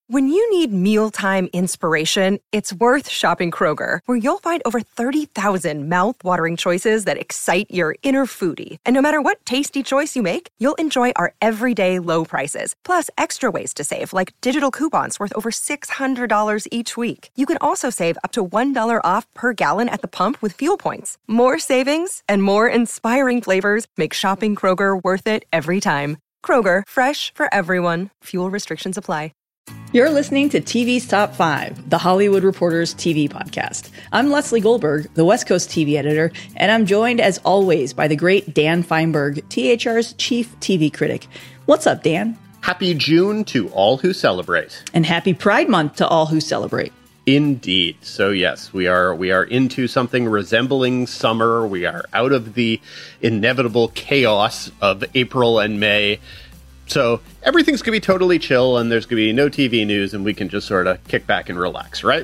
When you need mealtime inspiration, it's worth shopping Kroger, where you'll find over 30,000 mouth-watering choices that excite your inner foodie. And no matter what tasty choice you make, you'll enjoy our everyday low prices, plus extra ways to save, like digital coupons worth over $600 each week. You can also save up to $1 off per gallon at the pump with fuel points. More savings and more inspiring flavors make shopping Kroger worth it every time. Kroger, fresh for everyone. Fuel restrictions apply. You're listening to TV's Top 5, the Hollywood Reporter's TV podcast. I'm Leslie Goldberg, the West Coast TV editor, and I'm joined, as always, by the great Dan Feinberg, THR's chief TV critic. What's up, Dan? Happy June to all who celebrate. And happy Pride Month to all who celebrate. Indeed. So yes, we are into something resembling summer. We are out of the inevitable chaos of April and May. So everything's going to be totally chill, and there's going to be no TV news, and we can just sort of kick back and relax, right?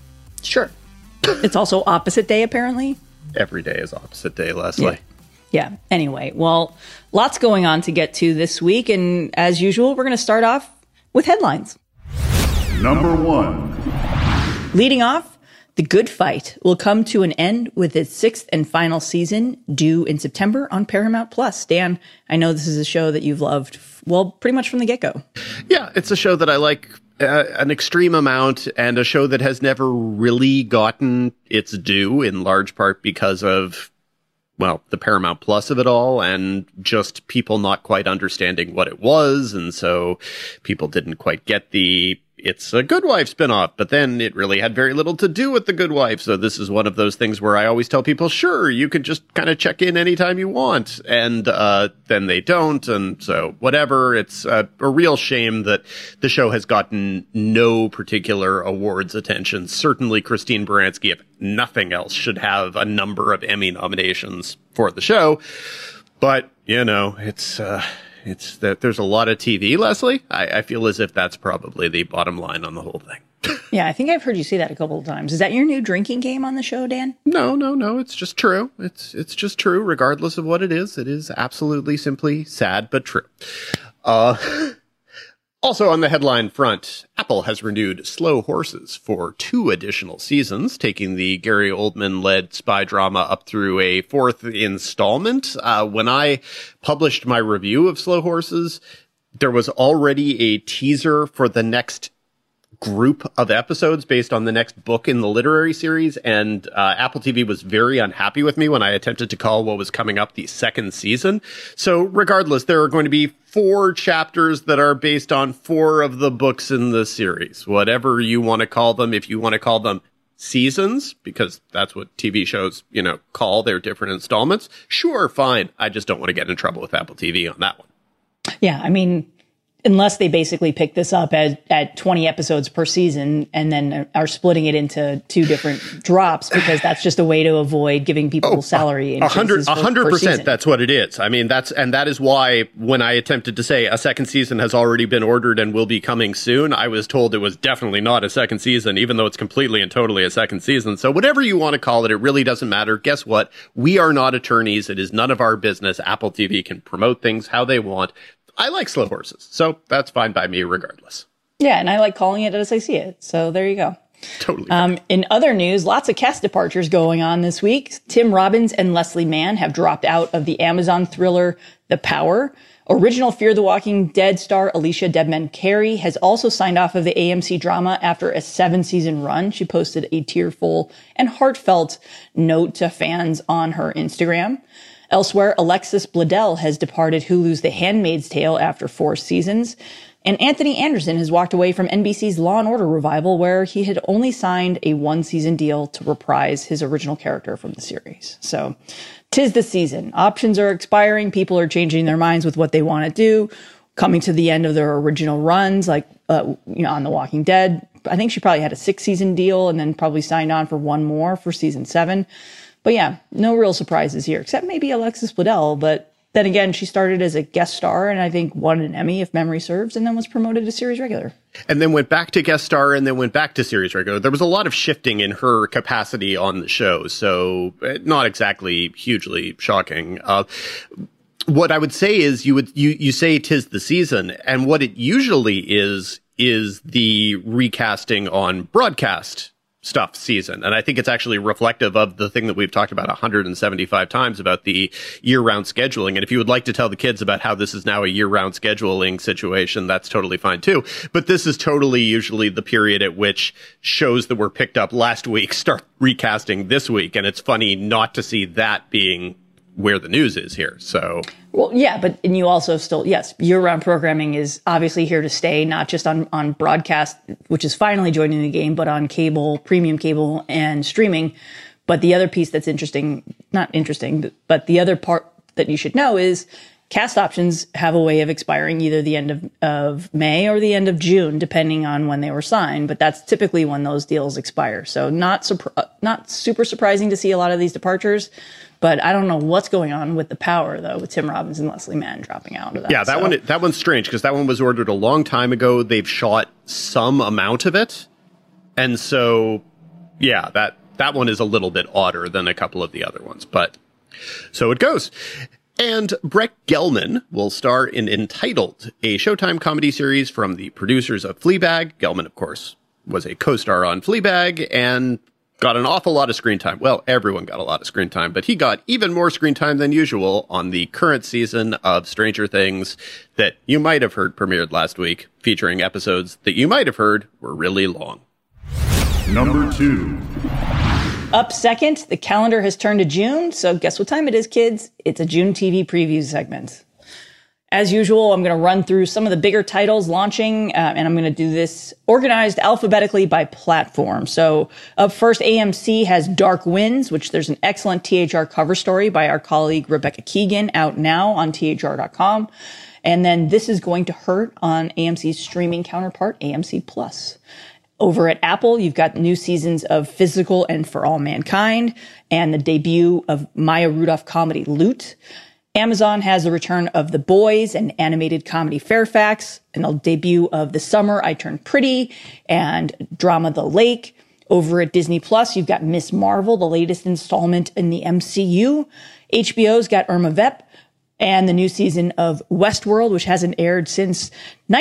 Sure. It's also opposite day, apparently. Every day is opposite day, Leslie. Yeah. Anyway, well, lots going on to get to this week, and as usual, we're going to start off with headlines. Number 1. Leading off, The Good Fight will come to an end with its 6th and final season, due in September on Paramount+. Dan, I know this is a show that you've loved, well, pretty much from the get-go. Yeah, it's a show that I like an extreme amount, and a show that has never really gotten its due, in large part because of, well, the Paramount Plus of it all, and just people not quite understanding what it was, and so people didn't quite get it's a Good Wife spinoff, but then it really had very little to do with The Good Wife. So this is one of those things where I always tell people, sure, you can just kind of check in anytime you want. And then they don't. And so whatever. It's a real shame that the show has gotten no particular awards attention. Certainly Christine Baranski, if nothing else, should have a number of Emmy nominations for the show. But, you know, it's that there's a lot of TV, Leslie. I feel as if that's probably the bottom line on the whole thing. Yeah, I think I've heard you say that a couple of times. Is that your new drinking game on the show, Dan? No. It's just true. It's just true, regardless of what it is. It is absolutely simply sad, but true. Also on the headline front, Apple has renewed Slow Horses for 2 additional seasons, taking the Gary Oldman-led spy drama up through a 4th installment. When I published my review of Slow Horses, there was already a teaser for the next group of episodes based on the next book in the literary series, and Apple TV was very unhappy with me when I attempted to call what was coming up the 2nd season. So regardless, there are going to be 4 chapters that are based on 4 of the books in the series. Whatever you want to call them, if you want to call them seasons, because that's what TV shows, call their different installments, sure, fine. I just don't want to get in trouble with Apple TV on that one. Yeah, I mean, unless they basically pick this up at 20 episodes per season and then are splitting it into 2 different drops, because that's just a way to avoid giving people salary increases. 100%. That's what it is. I mean, that is why when I attempted to say a 2nd season has already been ordered and will be coming soon, I was told it was definitely not a 2nd season, even though it's completely and totally a 2nd season. So whatever you want to call it, it really doesn't matter. Guess what? We are not attorneys. It is none of our business. Apple TV can promote things how they want. I like Slow Horses, so that's fine by me regardless. Yeah, and I like calling it as I see it, so there you go. Totally. In other news, lots of cast departures going on this week. Tim Robbins and Leslie Mann have dropped out of the Amazon thriller The Power. Original Fear the Walking Dead star Alicia Debnam Carey has also signed off of the AMC drama after a 7-season run. She posted a tearful and heartfelt note to fans on her Instagram. Elsewhere, Alexis Bledel has departed Hulu's The Handmaid's Tale after 4 seasons. And Anthony Anderson has walked away from NBC's Law & Order revival, where he had only signed a 1-season deal to reprise his original character from the series. So, 'tis the season. Options are expiring. People are changing their minds with what they want to do, coming to the end of their original runs, like on The Walking Dead. I think she probably had a 6-season deal and then probably signed on for 1 more for season 7. But yeah, no real surprises here, except maybe Alexis Bledel. But then again, she started as a guest star and I think won an Emmy, if memory serves, and then was promoted to series regular. And then went back to guest star and then went back to series regular. There was a lot of shifting in her capacity on the show, so not exactly hugely shocking. What I would say is you say 'tis the season, and what it usually is is the recasting on broadcast stuff season. And I think it's actually reflective of the thing that we've talked about 175 times about the year-round scheduling. And if you would like to tell the kids about how this is now a year-round scheduling situation, that's totally fine too. But this is totally usually the period at which shows that were picked up last week start recasting this week. And it's funny not to see that being where the news is here. So, well, yeah, and you also still, yes, year-round programming is obviously here to stay, not just on broadcast, which is finally joining the game, but on cable, premium cable, and streaming. But the other piece that's not interesting, but the other part that you should know is cast options have a way of expiring either the end of May or the end of June, depending on when they were signed. But that's typically when those deals expire. So not super surprising to see a lot of these departures. But I don't know what's going on with The Power, though, with Tim Robbins and Leslie Mann dropping out of that. Yeah, that one's strange because that one was ordered a long time ago. They've shot some amount of it. And so, yeah, that one is a little bit odder than a couple of the other ones. But so it goes. And Brett Gelman will star in Entitled, a Showtime comedy series from the producers of Fleabag. Gelman, of course, was a co-star on Fleabag and got an awful lot of screen time. Well, everyone got a lot of screen time, but he got even more screen time than usual on the current season of Stranger Things that you might have heard premiered last week, featuring episodes that you might have heard were really long. Number 2. Up second, the calendar has turned to June, so guess what time it is, kids? It's a June TV preview segment. As usual, I'm going to run through some of the bigger titles launching, and I'm going to do this organized alphabetically by platform. So up first, AMC has Dark Winds, which there's an excellent THR cover story by our colleague Rebecca Keegan out now on THR.com. And then This Is Going to Hurt on AMC's streaming counterpart, AMC Plus. Over at Apple, you've got new seasons of Physical and For All Mankind, and the debut of Maya Rudolph comedy Loot. Amazon has the return of The Boys and animated comedy Fairfax, and the debut of The Summer I Turned Pretty and drama The Lake. Over at Disney Plus, you've got Miss Marvel, the latest installment in the MCU. HBO's got Irma Vep and the new season of Westworld, which hasn't aired since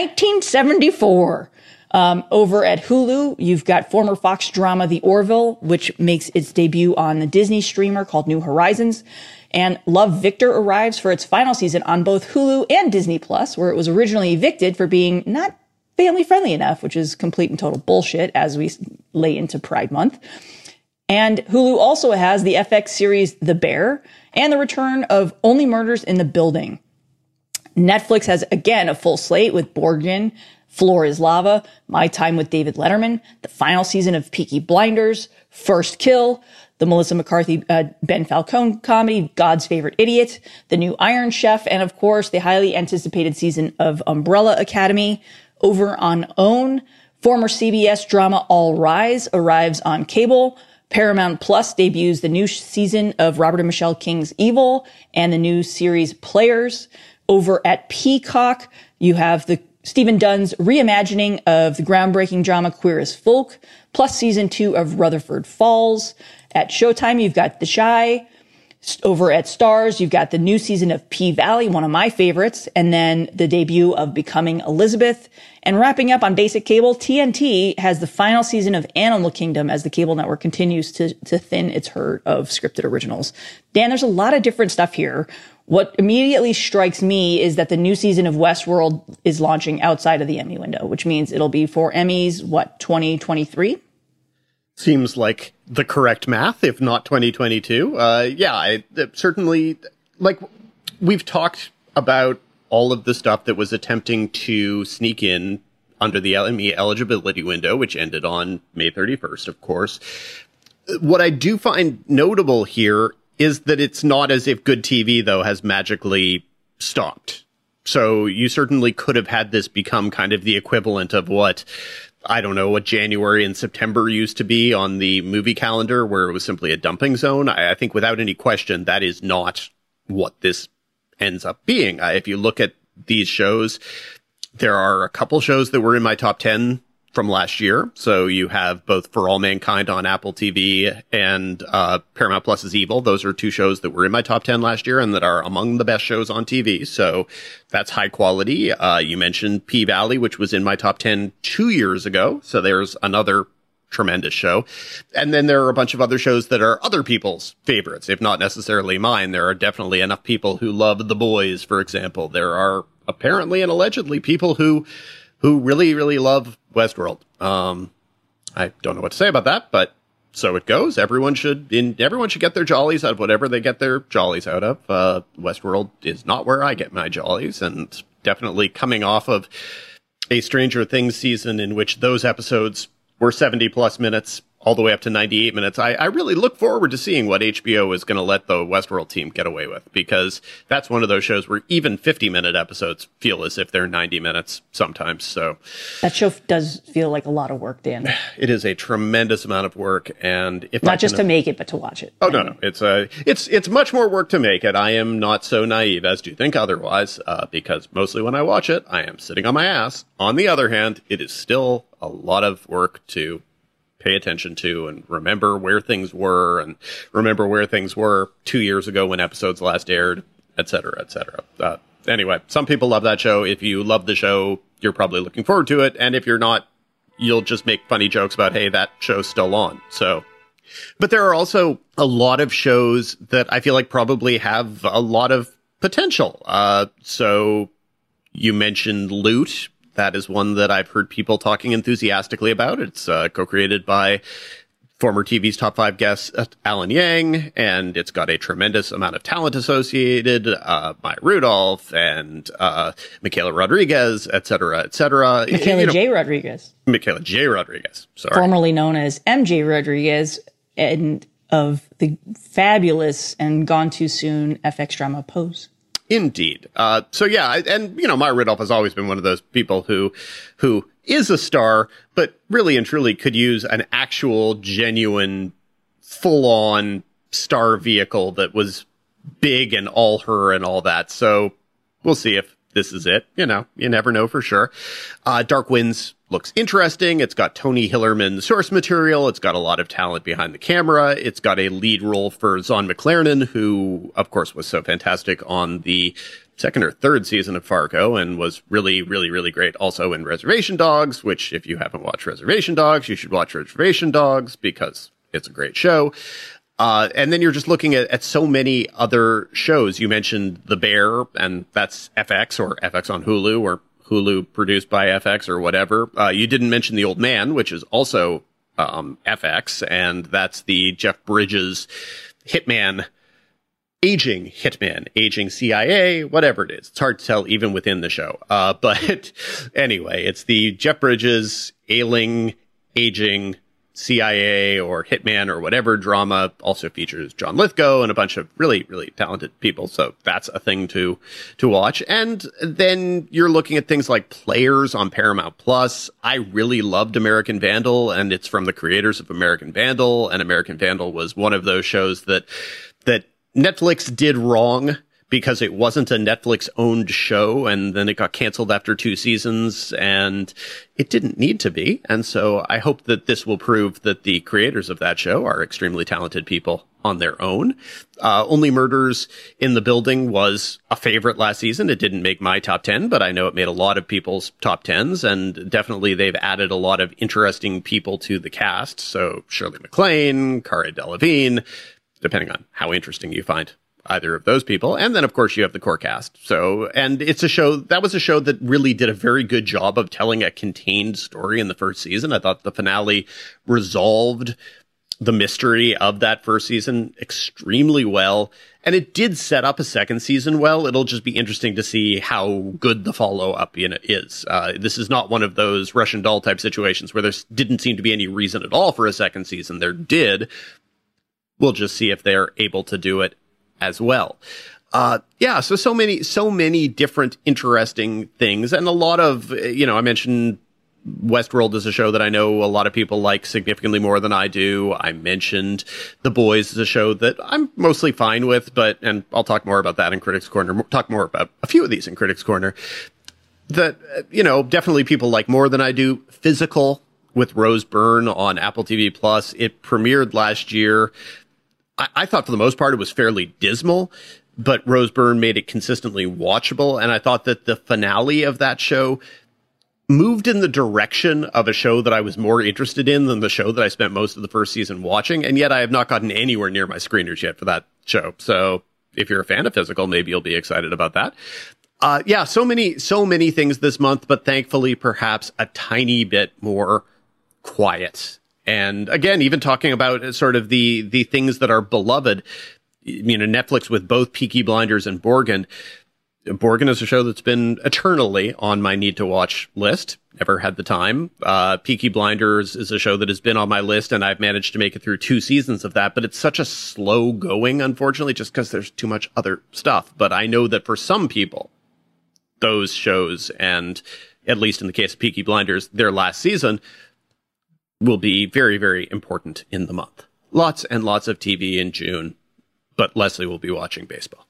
1974. Over at Hulu, you've got former Fox drama The Orville, which makes its debut on the Disney streamer called New Horizons. And Love, Victor arrives for its final season on both Hulu and Disney Plus, where it was originally evicted for being not family friendly enough, which is complete and total bullshit as we lay into Pride Month. And Hulu also has the FX series The Bear and the return of Only Murders in the Building. Netflix has, again, a full slate with Borgen, Floor is Lava, My Time with David Letterman, the final season of Peaky Blinders, First Kill, the Melissa McCarthy, Ben Falcone comedy, God's Favorite Idiot, the new Iron Chef, and of course, the highly anticipated season of Umbrella Academy. Over on OWN, former CBS drama All Rise arrives on cable. Paramount Plus debuts the new season of Robert and Michelle King's Evil and the new series Players. Over at Peacock, you have the Stephen Dunn's reimagining of the groundbreaking drama Queer as Folk, plus season 2 of Rutherford Falls. At Showtime, you've got The Chi. Over at Starz, you've got the new season of P-Valley, one of my favorites, and then the debut of Becoming Elizabeth. And wrapping up on basic cable, TNT has the final season of Animal Kingdom as the cable network continues to thin its herd of scripted originals. Dan, there's a lot of different stuff here. What immediately strikes me is that the new season of Westworld is launching outside of the Emmy window, which means it'll be for Emmys, 2023? Seems like the correct math, if not 2022. Certainly, like, we've talked about all of the stuff that was attempting to sneak in under the Emmy eligibility window, which ended on May 31st, of course. What I do find notable here is that it's not as if good TV, though, has magically stopped. So you certainly could have had this become kind of the equivalent of what January and September used to be on the movie calendar, where it was simply a dumping zone. I think without any question, that is not what this ends up being. If you look at these shows, there are a couple shows that were in my top 10 from last year. So you have both For All Mankind on Apple TV and Paramount Plus's Evil. Those are two shows that were in my top 10 last year and that are among the best shows on TV. So that's high quality. You mentioned P-Valley, which was in my top 10 2 years ago. So there's another tremendous show. And then there are a bunch of other shows that are other people's favorites, if not necessarily mine. There are definitely enough people who love The Boys, for example. There are apparently and allegedly people who really, really love Westworld. I don't know what to say about that, but so it goes. Everyone should get their jollies out of whatever they get their jollies out of. Westworld is not where I get my jollies, and definitely coming off of a Stranger Things season in which those episodes were 70 plus minutes all the way up to 98 minutes. I really look forward to seeing what HBO is going to let the Westworld team get away with, because that's one of those shows where even 50-minute episodes feel as if they're 90 minutes sometimes. So that show does feel like a lot of work, Dan. It is a tremendous amount of work, and if not just to make it, but to watch it. Oh, no. It's much more work to make it. I am not so naive as to think otherwise, because mostly when I watch it, I am sitting on my ass. On the other hand, it is still a lot of work to pay attention to and remember where things were, and remember where things were 2 years ago when episodes last aired, et cetera, et cetera. Anyway, some people love that show. If you love the show, you're probably looking forward to it. And if you're not, you'll just make funny jokes about, hey, that show's still on. So, but there are also a lot of shows that I feel like probably have a lot of potential. So you mentioned Loot. That is one that I've heard people talking enthusiastically about. It's co-created by former TV's Top 5 guest Alan Yang, and it's got a tremendous amount of talent associated, Maya Rudolph and Michaela Rodriguez, et cetera, et cetera. Michaela J. Rodriguez. Michaela J. Rodriguez, sorry. Formerly known as MJ Rodriguez, and of the fabulous and gone too soon FX drama Pose. Indeed. So yeah, and Maya Rudolph has always been one of those people who is a star, but really and truly could use an actual, genuine, full-on star vehicle that was big and all her and all that. So we'll see if this is it. You never know for sure. Dark Winds looks interesting. It's got Tony Hillerman source material. It's got a lot of talent behind the camera. It's got a lead role for Zahn McClarnon, who, of course, was so fantastic on the second or third season of Fargo and was really, really, really great also in Reservation Dogs, which if you haven't watched Reservation Dogs, you should watch Reservation Dogs because it's a great show. And then you're just looking at so many other shows. You mentioned The Bear, and that's FX or FX on Hulu or Hulu produced by FX or whatever. You didn't mention The Old Man, which is also FX, and that's the Jeff Bridges aging CIA, whatever it is. It's hard to tell even within the show. But anyway, it's the Jeff Bridges aging CIA or Hitman or whatever drama. Also features John Lithgow and a bunch of really, really talented people. So that's a thing to watch. And then you're looking at things like Players on Paramount Plus. I really loved American Vandal, and it's from the creators of American Vandal. And American Vandal was one of those shows that Netflix did wrong because it wasn't a Netflix-owned show, and then it got canceled after 2 seasons, and it didn't need to be. And so I hope that this will prove that the creators of that show are extremely talented people on their own. Only Murders in the Building was a favorite last season. It didn't make my top 10, but I know it made a lot of people's top 10s, and definitely they've added a lot of interesting people to the cast. So Shirley MacLaine, Cara Delevingne, depending on how interesting you find either of those people. And then, of course, you have the core cast. So, and it's that was a show that really did a very good job of telling a contained story in the first season. I thought the finale resolved the mystery of that first season extremely well. And it did set up a second season well. It'll just be interesting to see how good the follow-up is. This is not one of those Russian Doll type situations where there didn't seem to be any reason at all for a second season. There did. We'll just see if they're able to do it as well. So many different interesting things, and a lot of, I mentioned Westworld is a show that I know a lot of people like significantly more than I do. I mentioned The Boys is a show that I'm mostly fine with, and I'll talk more about that in Critics Corner, talk more about a few of these in Critics Corner that, definitely people like more than I do. Physical with Rose Byrne on Apple TV Plus. It premiered last year. I thought for the most part it was fairly dismal, but Rose Byrne made it consistently watchable. And I thought that the finale of that show moved in the direction of a show that I was more interested in than the show that I spent most of the first season watching. And yet I have not gotten anywhere near my screeners yet for that show. So if you're a fan of Physical, maybe you'll be excited about that. Yeah, so many things this month, but thankfully perhaps a tiny bit more quiet. And again, even talking about sort of the things that are beloved, Netflix with both Peaky Blinders and Borgen. Borgen is a show that's been eternally on my need to watch list. Never had the time. Peaky Blinders is a show that has been on my list, and I've managed to make it through 2 seasons of that, but it's such a slow going, unfortunately, just because there's too much other stuff. But I know that for some people, those shows, and at least in the case of Peaky Blinders, their last season, will be very, very important in the month. Lots and lots of TV in June, but Leslie will be watching baseball.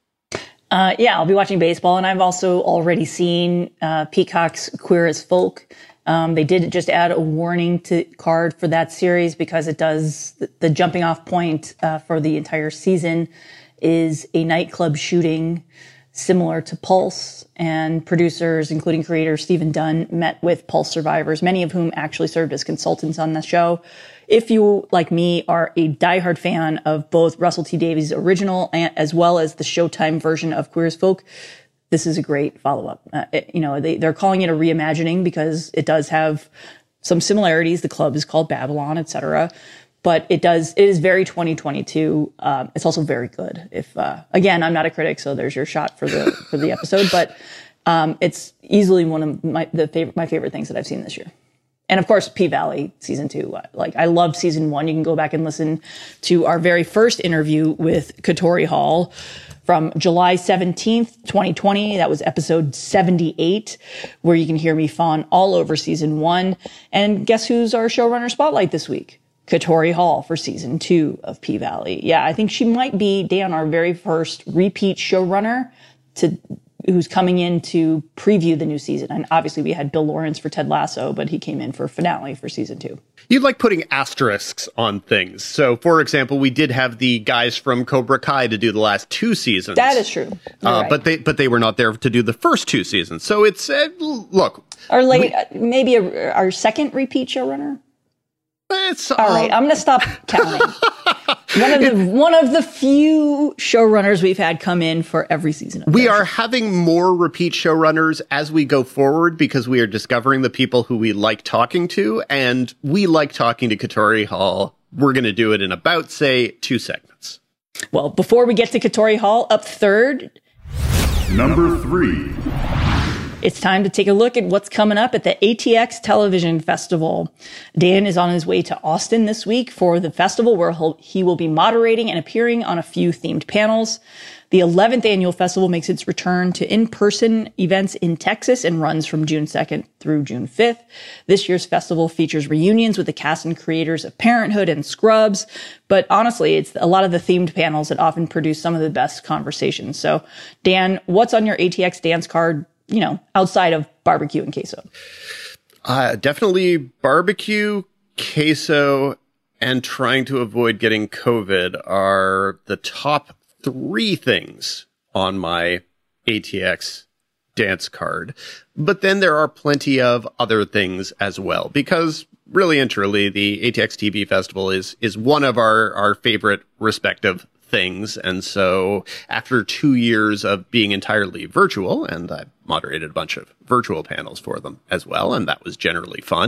Yeah, I'll be watching baseball, and I've also already seen Peacock's Queer as Folk. They did just add a warning card for that series because it does the jumping off point for the entire season is a nightclub shooting similar to Pulse, and producers, including creator Stephen Dunn, met with Pulse survivors, many of whom actually served as consultants on the show. If you, like me, are a diehard fan of both Russell T Davies' original as well as the Showtime version of Queer as Folk, this is a great follow-up. They're calling it a reimagining because it does have some similarities. The club is called Babylon, etc. But it is very 2022. It's also very good. Again, I'm not a critic, so there's your shot for the episode. But it's easily one of my favorite things that I've seen this year. And of course, P-Valley season 2. I loved season 1. You can go back and listen to our very first interview with Katori Hall from July 17th, 2020. That was episode 78, where you can hear me fawn all over season 1. And guess who's our showrunner spotlight this week? Katori Hall for season 2 of P-Valley. Yeah, I think she might be, Dan, our very first repeat showrunner who's coming in to preview the new season. And obviously we had Bill Lawrence for Ted Lasso, but he came in for finale for season 2. You like putting asterisks on things. So, for example, we did have the guys from Cobra Kai to do the last 2 seasons. That is true. Right. But they were not there to do the first 2 seasons. So it's look. Maybe our second repeat showrunner. All right, I'm going to stop counting. One of the few showrunners we've had come in for every season. We are having more repeat showrunners as we go forward because we are discovering the people who we like talking to, and we like talking to Katori Hall. We're going to do it in about, say, 2 segments. Well, before we get to Katori Hall, up third. Number 3. It's time to take a look at what's coming up at the ATX Television Festival. Dan is on his way to Austin this week for the festival, where he will be moderating and appearing on a few themed panels. The 11th annual festival makes its return to in-person events in Texas and runs from June 2nd through June 5th. This year's festival features reunions with the cast and creators of Parenthood and Scrubs. But honestly, it's a lot of the themed panels that often produce some of the best conversations. So, Dan, what's on your ATX dance card, outside of barbecue and queso? Definitely barbecue, queso, and trying to avoid getting COVID are the top 3 things on my ATX dance card. But then there are plenty of other things as well, because really and truly, the ATX TV Festival is one of our favorite respective things. And so after 2 years of being entirely virtual, and I moderated a bunch of virtual panels for them as well, and that was generally fun,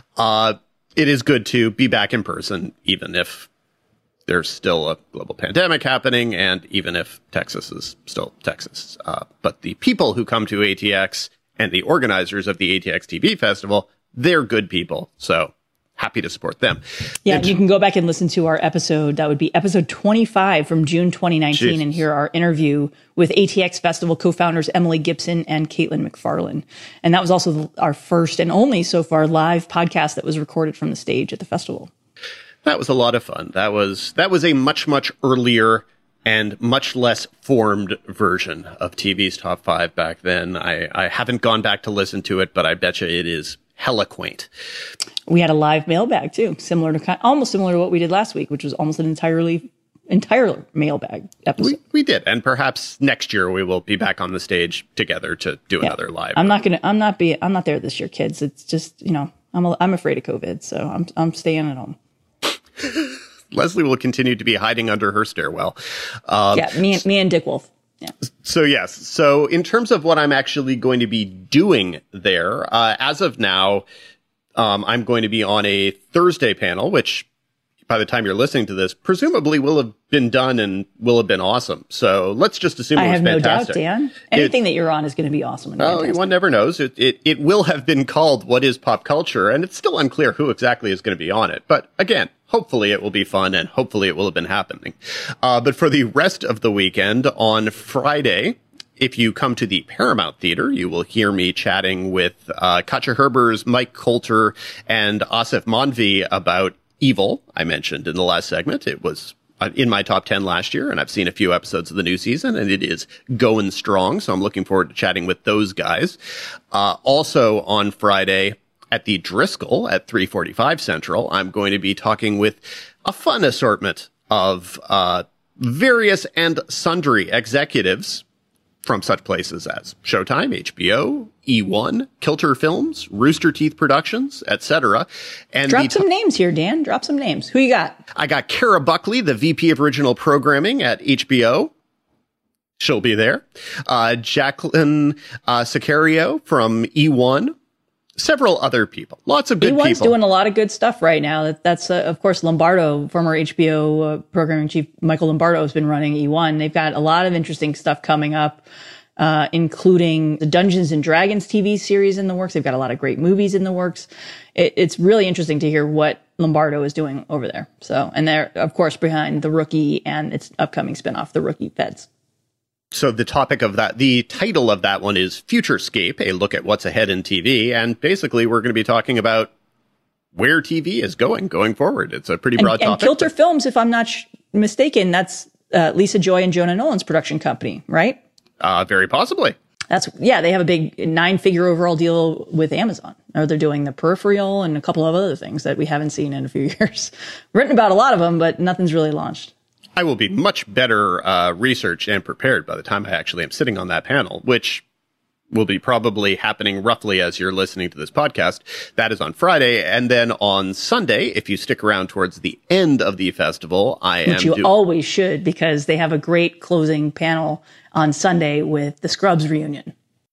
it is good to be back in person, even if there's still a global pandemic happening, and even if Texas is still Texas. But the people who come to ATX and the organizers of the ATX TV Festival, they're good people. So happy to support them. Yeah, you can go back and listen to our episode. That would be episode 25 from June 2019 and hear our interview with ATX Festival co-founders Emily Gibson and Caitlin McFarlane. And that was also our first and only so far live podcast that was recorded from the stage at the festival. That was a lot of fun. That was a much, much earlier and much less formed version of TV's Top 5 back then. I haven't gone back to listen to it, but I bet you it is hella quaint. We had a live mailbag too, almost similar to what we did last week, which was almost an entire mailbag episode. We did, and perhaps next year we will be back on the stage together to do another live. I'm not there this year, kids. It's just, I'm afraid of COVID, so I'm staying at home. Leslie will continue to be hiding under her stairwell. Me and Dick Wolf. Yeah. So yes. So in terms of what I'm actually going to be doing there, as of now, I'm going to be on a Thursday panel, which by the time you're listening to this, presumably will have been done and will have been awesome. So let's just assume it was fantastic. I have no doubt, Dan. Anything that you're on is going to be awesome. And one never knows. It will have been called What is Pop Culture, and it's still unclear who exactly is going to be on it. But again, hopefully it will be fun, and hopefully it will have been happening. But for the rest of the weekend, on Friday, if you come to the Paramount Theater, you will hear me chatting with Katja Herbers, Mike Coulter, and Asif Manvi about Evil. I mentioned in the last segment. It was in my top 10 last year, and I've seen a few episodes of the new season, and it is going strong. So I'm looking forward to chatting with those guys. Also on Friday at the Driscoll at 3:45 Central, I'm going to be talking with a fun assortment of various and sundry executives from such places as Showtime, HBO, E1, Kilter Films, Rooster Teeth Productions, etc. And drop some names here, Dan. Drop some names. Who you got? I got Kara Buckley, the VP of Original Programming at HBO. She'll be there. Jacqueline Sicario from E1. Several other people. Lots of good people. E1's doing a lot of good stuff right now. That's of course, Lombardo, former HBO programming chief Michael Lombardo has been running E1. They've got a lot of interesting stuff coming up, including the Dungeons and Dragons TV series in the works. They've got a lot of great movies in the works. It's really interesting to hear what Lombardo is doing over there. So, and they're, of course, behind The Rookie and its upcoming spinoff, The Rookie Feds. So the title of that one is Futurescape, a look at what's ahead in TV. And basically, we're going to be talking about where TV is going forward. It's a pretty broad topic. And Kilter Films, if I'm not mistaken, that's Lisa Joy and Jonah Nolan's production company, right? Very possibly. They have a big 9-figure overall deal with Amazon. Or they're doing The Peripheral and a couple of other things that we haven't seen in a few years. Written about a lot of them, but nothing's really launched. I will be much better researched and prepared by the time I actually am sitting on that panel, which will be probably happening roughly as you're listening to this podcast. That is on Friday. And then on Sunday, if you stick around towards the end of the festival, Which you always should, because they have a great closing panel on Sunday with the Scrubs reunion.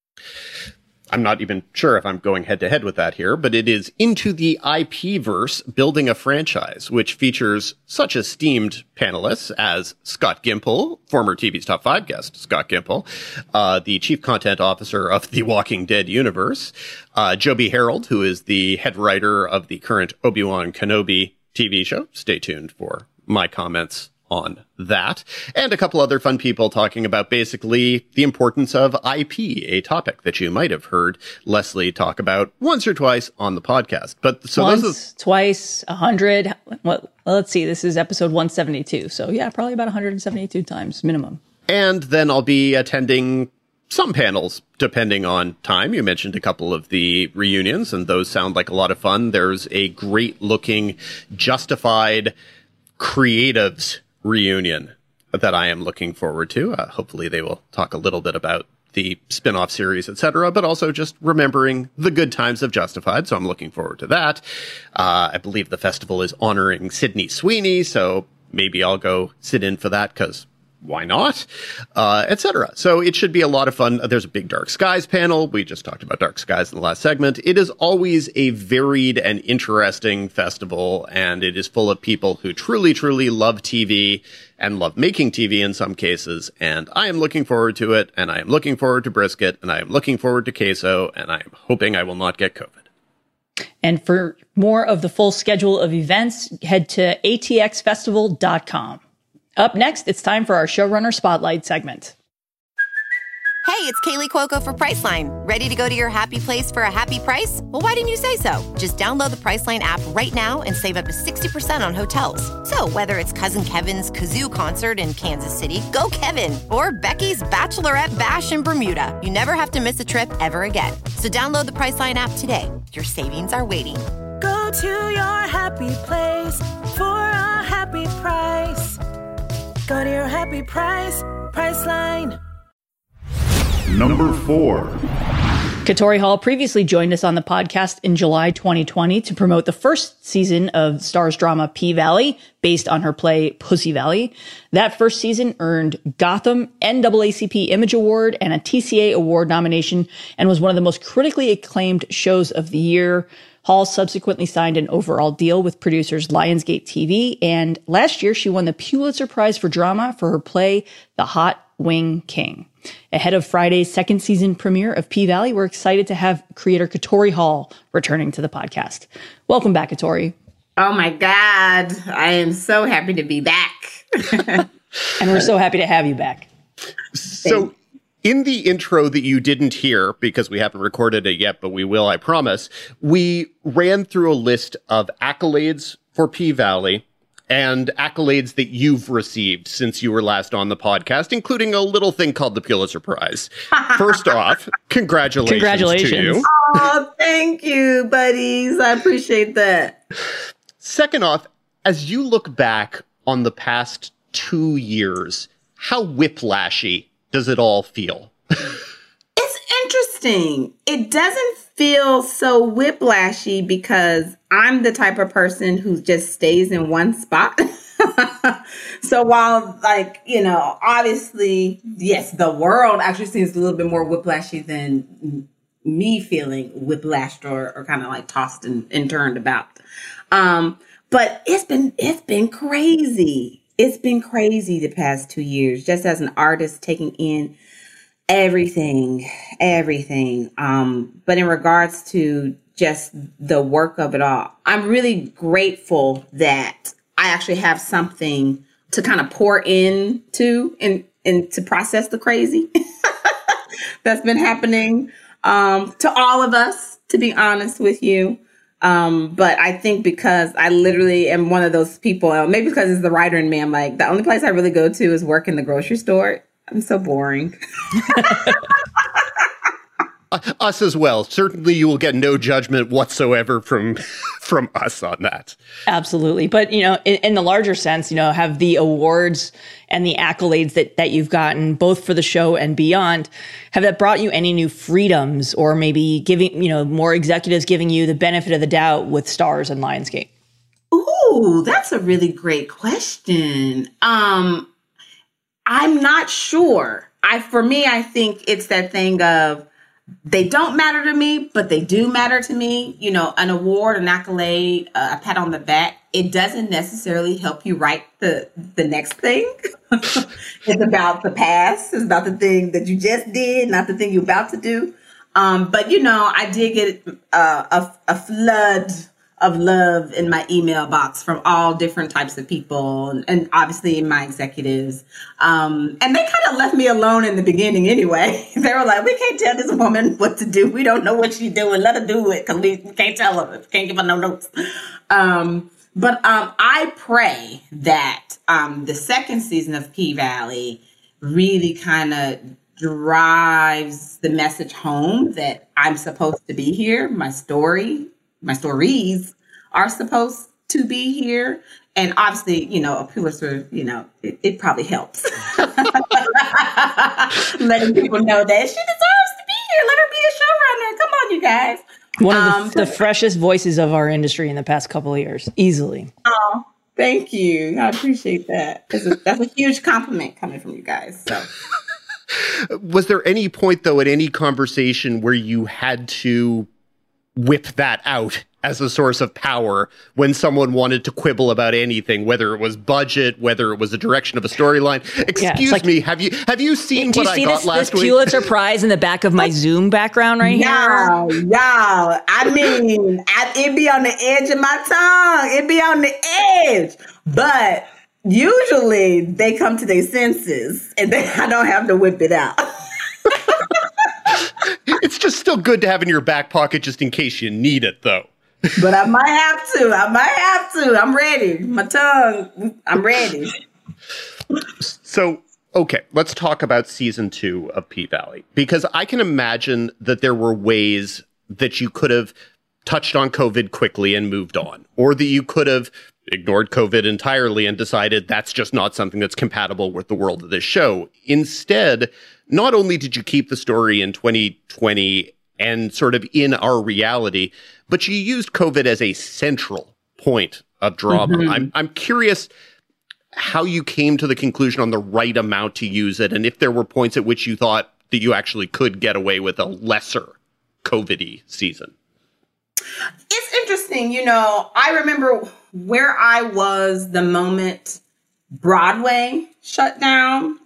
I'm not even sure if I'm going head to head with that here, but it is Into the IP-verse, Building a Franchise, which features such esteemed panelists as Scott Gimple, former TV's Top 5 guest, Scott Gimple, the chief content officer of the Walking Dead universe, Joby Harold, who is the head writer of the current Obi-Wan Kenobi TV show. Stay tuned for my comments on that, and a couple other fun people talking about basically the importance of IP, a topic that you might have heard Leslie talk about once or twice on the podcast. But so once, twice, 100. Well, let's see. This is episode 172. So yeah, probably about 172 times minimum. And then I'll be attending some panels depending on time. You mentioned a couple of the reunions, and those sound like a lot of fun. There's a great looking Justified creatives reunion that I am looking forward to. Hopefully they will talk a little bit about the spin-off series, etc., but also just remembering the good times of Justified. So I'm looking forward to that. I believe the festival is honoring Sydney Sweeney, so maybe I'll go sit in for that because why not? Etc. So it should be a lot of fun. There's a big Dark Skies panel. We just talked about Dark Skies in the last segment. It is always a varied and interesting festival, and it is full of people who truly, truly love TV and love making TV in some cases. And I am looking forward to it, and I am looking forward to brisket, and I am looking forward to queso, and I am hoping I will not get COVID. And for more of the full schedule of events, head to atxfestival.com. Up next, it's time for our Showrunner Spotlight segment. Hey, it's Kaylee Cuoco for Priceline. Ready to go to your happy place for a happy price? Well, why didn't you say so? Just download the Priceline app right now and save up to 60% on hotels. So whether it's Cousin Kevin's Kazoo Concert in Kansas City, go Kevin, or Becky's Bachelorette Bash in Bermuda, you never have to miss a trip ever again. So download the Priceline app today. Your savings are waiting. Go to your happy place for a happy price. Go to your happy price, Priceline. Number 4. Katori Hall previously joined us on the podcast in July 2020 to promote the first season of Starz drama P-Valley, based on her play Pussy Valley. That first season earned Gotham, NAACP Image Award, and a TCA Award nomination, and was one of the most critically acclaimed shows of the year. Hall subsequently signed an overall deal with producers Lionsgate TV, and last year she won the Pulitzer Prize for Drama for her play The Hot Wing King. Ahead of Friday's second season premiere of P-Valley, we're excited to have creator Katori Hall returning to the podcast. Welcome back, Katori. Oh my God. I am so happy to be back. And we're so happy to have you back. So in the intro that you didn't hear, because we haven't recorded it yet, but we will, I promise, we ran through a list of accolades for P-Valley and accolades that you've received since you were last on the podcast, including a little thing called the Pulitzer Prize. First off, congratulations to you. Oh, thank you, buddies. I appreciate that. Second off, as you look back on the past 2 years, how whiplashy does it all feel? It's interesting. It doesn't feel so whiplashy because I'm the type of person who just stays in one spot. So while, obviously, yes, the world actually seems a little bit more whiplashy than me feeling whiplashed or kind of like tossed and turned about. But it's been crazy. It's been crazy the past 2 years, just as an artist taking in everything. But in regards to just the work of it all, I'm really grateful that I actually have something to kind of pour into and to process the crazy that's been happening to all of us, to be honest with you. But I think because I literally am one of those people, maybe because it's the writer in me, I'm like, the only place I really go to is work in the grocery store. I'm so boring. Us as well. Certainly you will get no judgment whatsoever from us on that. Absolutely. But, in the larger sense, have the awards and the accolades that you've gotten both for the show and beyond, have that brought you any new freedoms or maybe giving, more executives giving you the benefit of the doubt with Starz and Lionsgate? Ooh, that's a really great question. I'm not sure. For me, I think it's that thing of they don't matter to me, but they do matter to me. An award, an accolade, a pat on the back, it doesn't necessarily help you write the next thing. It's about the past. It's about the thing that you just did, not the thing you're about to do. But, I did get a flood of love in my email box from all different types of people and obviously my executives. And they kind of left me alone in the beginning anyway. They were like, we can't tell this woman what to do. We don't know what she's doing. Let her do it because we can't tell her. Can't give her no notes. But I pray that the second season of P-Valley really kind of drives the message home that I'm supposed to be here. My stories are supposed to be here. And obviously, a Pulitzer, it probably helps. Letting people know that she deserves to be here. Let her be a showrunner. Come on, you guys. One of the freshest voices of our industry in the past couple of years, easily. Oh, thank you. I appreciate that. That's a huge compliment coming from you guys. So. Was there any point, though, at any conversation where you had to whip that out as a source of power when someone wanted to quibble about anything, whether it was budget, whether it was the direction of a storyline? Excuse me, have you seen what I got last week? Do you see this Pulitzer Prize in the back of my Zoom background right here? No. I mean, it'd be on the edge of my tongue. It'd be on the edge. But usually they come to their senses and then I don't have to whip it out. just still good to have in your back pocket just in case you need it, though. But I might have to. I'm ready. My tongue, I'm ready. So, okay, let's talk about season 2 of P-Valley, because I can imagine that there were ways that you could have touched on COVID quickly and moved on, or that you could have ignored COVID entirely and decided that's just not something that's compatible with the world of this show. Instead, not only did you keep the story in 2020 and sort of in our reality, but you used COVID as a central point of drama. Mm-hmm. I'm curious how you came to the conclusion on the right amount to use it, and if there were points at which you thought that you actually could get away with a lesser COVID-y season. It's interesting. You know, I remember where I was the moment Broadway shut down.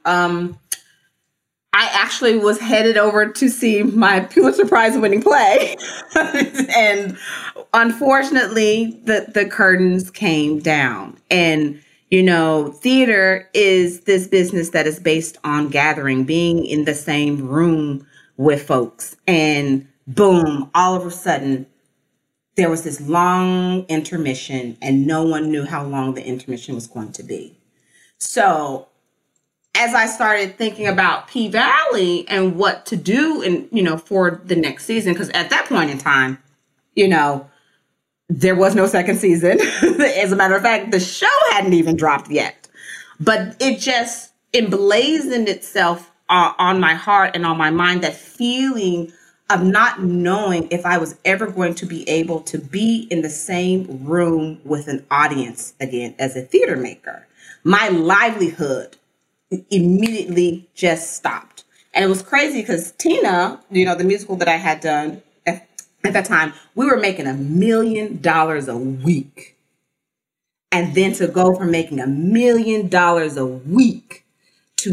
I actually was headed over to see my Pulitzer Prize winning play. And unfortunately, the curtains came down. And, you know, theater is this business that is based on gathering, being in the same room with folks. And boom, all of a sudden, there was this long intermission and no one knew how long the intermission was going to be. So as I started thinking about P-Valley and what to do and, you know, for the next season, because at that point in time, you know, there was no second season. As a matter of fact, the show hadn't even dropped yet, but it just emblazoned itself on my heart and on my mind, that feeling of not knowing if I was ever going to be able to be in the same room with an audience again as a theater maker. My livelihood immediately just stopped. And it was crazy because Tina, you know, the musical that I had done at that time, we were making $1 million a week. And then to go from making $1 million a week to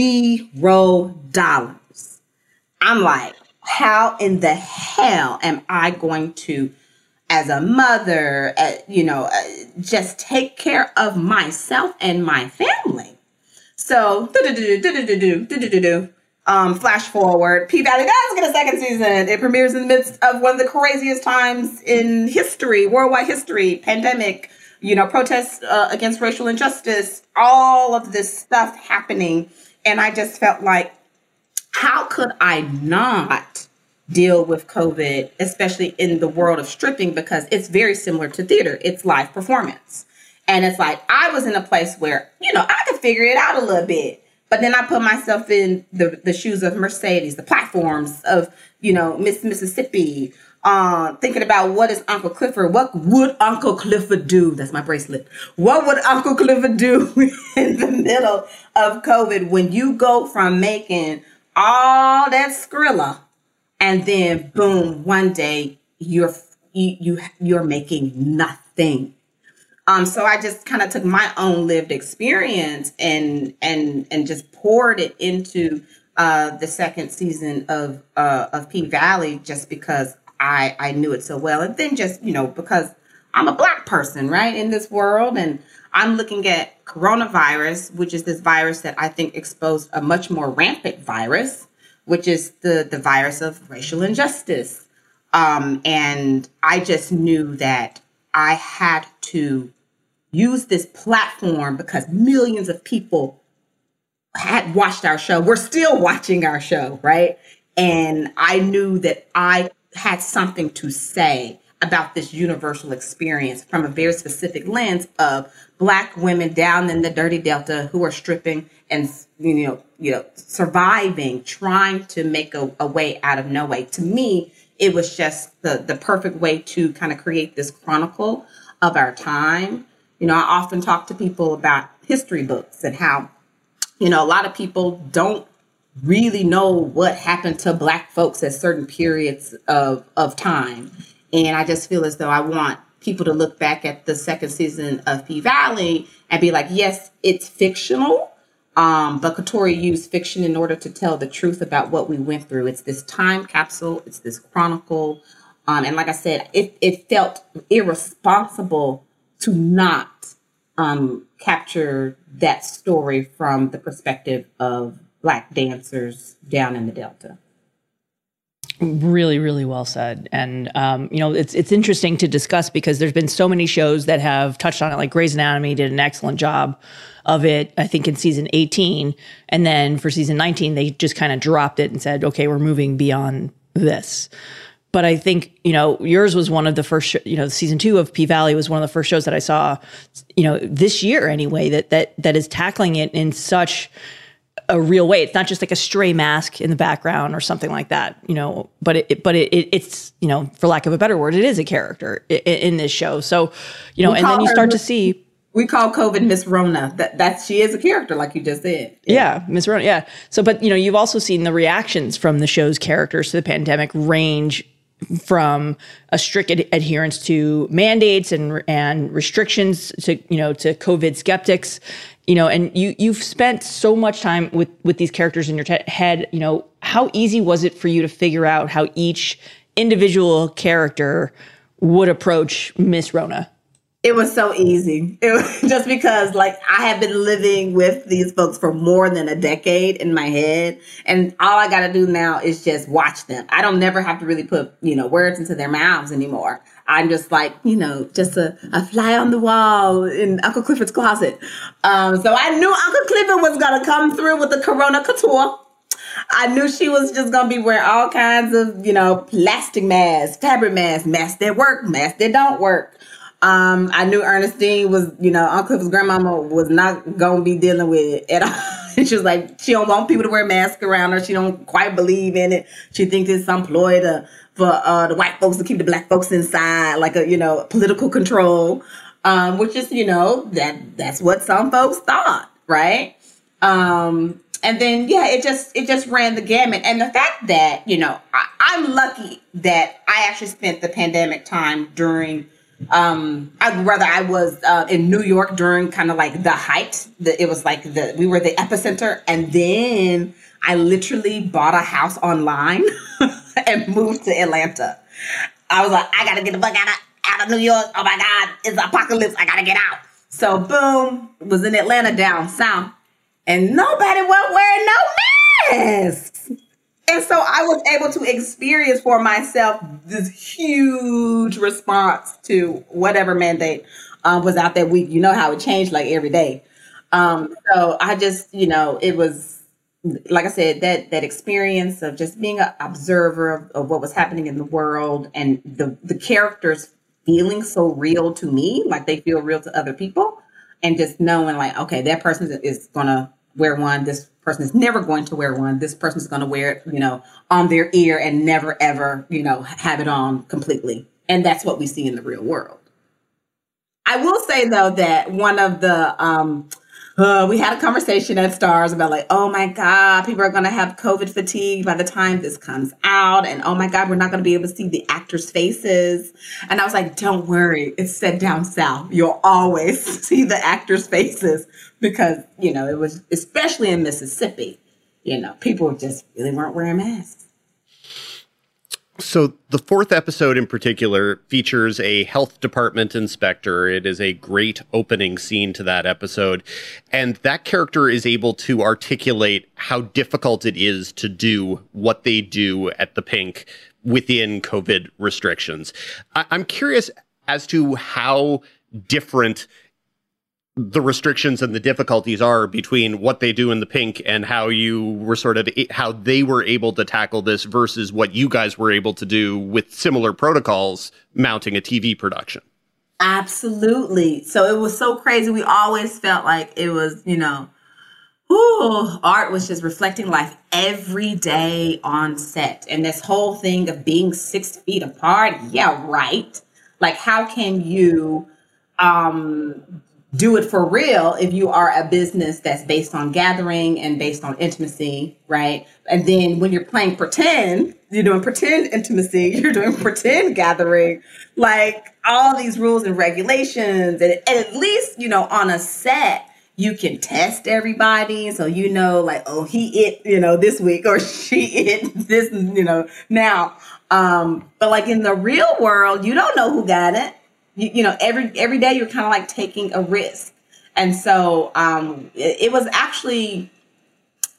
$0, I'm like, how in the hell am I going to, as a mother, just take care of myself and my family? So, flash forward, P-Valley does get a second season. It premieres in the midst of one of the craziest times in history, worldwide history, pandemic, you know, protests against racial injustice, all of this stuff happening. And I just felt like, how could I not deal with COVID, especially in the world of stripping, because it's very similar to theater. It's live performance. And it's like, I was in a place where, you know, I could figure it out a little bit. But then I put myself in the shoes of Mercedes, the platforms of, you know, Miss Mississippi, thinking about what is Uncle Clifford? What would Uncle Clifford do? That's my bracelet. What would Uncle Clifford do in the middle of COVID when you go from making all that Skrilla and then boom, one day you're making nothing. So I just kind of took my own lived experience and just poured it into the second season of P-Valley, just because I knew it so well. And then just, you know, because I'm a Black person, right, in this world, and I'm looking at coronavirus, which is this virus that I think exposed a much more rampant virus, which is the virus of racial injustice. And I just knew that I had to use this platform because millions of people had watched our show. We're still watching our show, right? And I knew that I had something to say about this universal experience from a very specific lens of Black women down in the dirty Delta who are stripping and, you know, surviving, trying to make a way out of no way. To me, it was just the perfect way to kind of create this chronicle of our time. You know, I often talk to people about history books and how, you know, a lot of people don't really know what happened to Black folks at certain periods of time. And I just feel as though I want people to look back at the second season of P-Valley and be like, yes, it's fictional, but Katori used fiction in order to tell the truth about what we went through. It's this time capsule. It's this chronicle. And like I said, it felt irresponsible to not capture that story from the perspective of Black dancers down in the Delta. Really, really well said. And, it's interesting to discuss because there's been so many shows that have touched on it, like Grey's Anatomy did an excellent job of it, I think, in season 18. And then for season 19, they just kind of dropped it and said, okay, we're moving beyond this. But I think, yours was one of the first, season 2 of P-Valley was one of the first shows that I saw, this year anyway, that is tackling it in such a real way. It's not just like a stray mask in the background or something like that, but it's, for lack of a better word, it is a character in this show. So, and then you start to see. We call COVID Miss Rona. That she is a character, like you just said. Yeah, Miss Rona. Yeah. So, but you've also seen the reactions from the show's characters to the pandemic range from a strict adherence to mandates and restrictions to to COVID skeptics. And you've spent so much time with these characters in your head. How easy was it for you to figure out how each individual character would approach Miss Rona? It was so easy. It was just because, I have been living with these folks for more than a decade in my head, and all I got to do now is just watch them. I don't never have to really put, words into their mouths anymore. I'm just just a fly on the wall in Uncle Clifford's closet. So I knew Uncle Clifford was going to come through with the Corona Couture. I knew she was just going to be wearing all kinds of, plastic masks, fabric masks that work, masks that don't work. I knew Ernestine was, Uncle Clifford's grandmama was not going to be dealing with it at all. She was like, she don't want people to wear masks around her. She don't quite believe in it. She thinks it's some ploy for the white folks to keep the black folks inside, like political control, which is, that's what some folks thought, right? And then, it just ran the gamut. And the fact that, I'm lucky that I actually spent the pandemic time during, I was in New York during kind of like the height. It was like we were the epicenter. And then I literally bought a house online and moved to Atlanta. I was like, I got to get the fuck out of New York. Oh my God, it's apocalypse. I got to get out. So boom, was in Atlanta down south. And nobody was wearing no masks. And so I was able to experience for myself this huge response to whatever mandate was out that week. You know how it changed like every day. So I just, it was, like I said, that experience of just being an observer of what was happening in the world and the characters feeling so real to me, like they feel real to other people. And just knowing like, okay, that person is going to wear one. This person is never going to wear one. This person is going to wear it, on their ear and never, ever, have it on completely. And that's what we see in the real world. I will say, though, that one of the we had a conversation at Stars about like, oh, my God, people are going to have COVID fatigue by the time this comes out. And oh, my God, we're not going to be able to see the actors' faces. And I was like, don't worry. It's set down south. You'll always see the actors' faces because, it was especially in Mississippi, people just really weren't wearing masks. So the fourth episode in particular features a health department inspector. It is a great opening scene to that episode. And that character is able to articulate how difficult it is to do what they do at the Pink within COVID restrictions. I'm curious as to how different the restrictions and the difficulties are between what they do in the Pink and how how they were able to tackle this versus what you guys were able to do with similar protocols mounting a TV production. Absolutely. So it was so crazy. We always felt like it was, art was just reflecting life every day on set. And this whole thing of being 6 feet apart. Yeah, right. Like, how can you, do it for real if you are a business that's based on gathering and based on intimacy, right? And then when you're playing pretend, you're doing pretend intimacy, you're doing pretend gathering, like all these rules and regulations. And at least, on a set, you can test everybody. So, like, oh, he ate, this week or she ate this, now. But like in the real world, you don't know who got it. Every day you're kind of like taking a risk. And so it was actually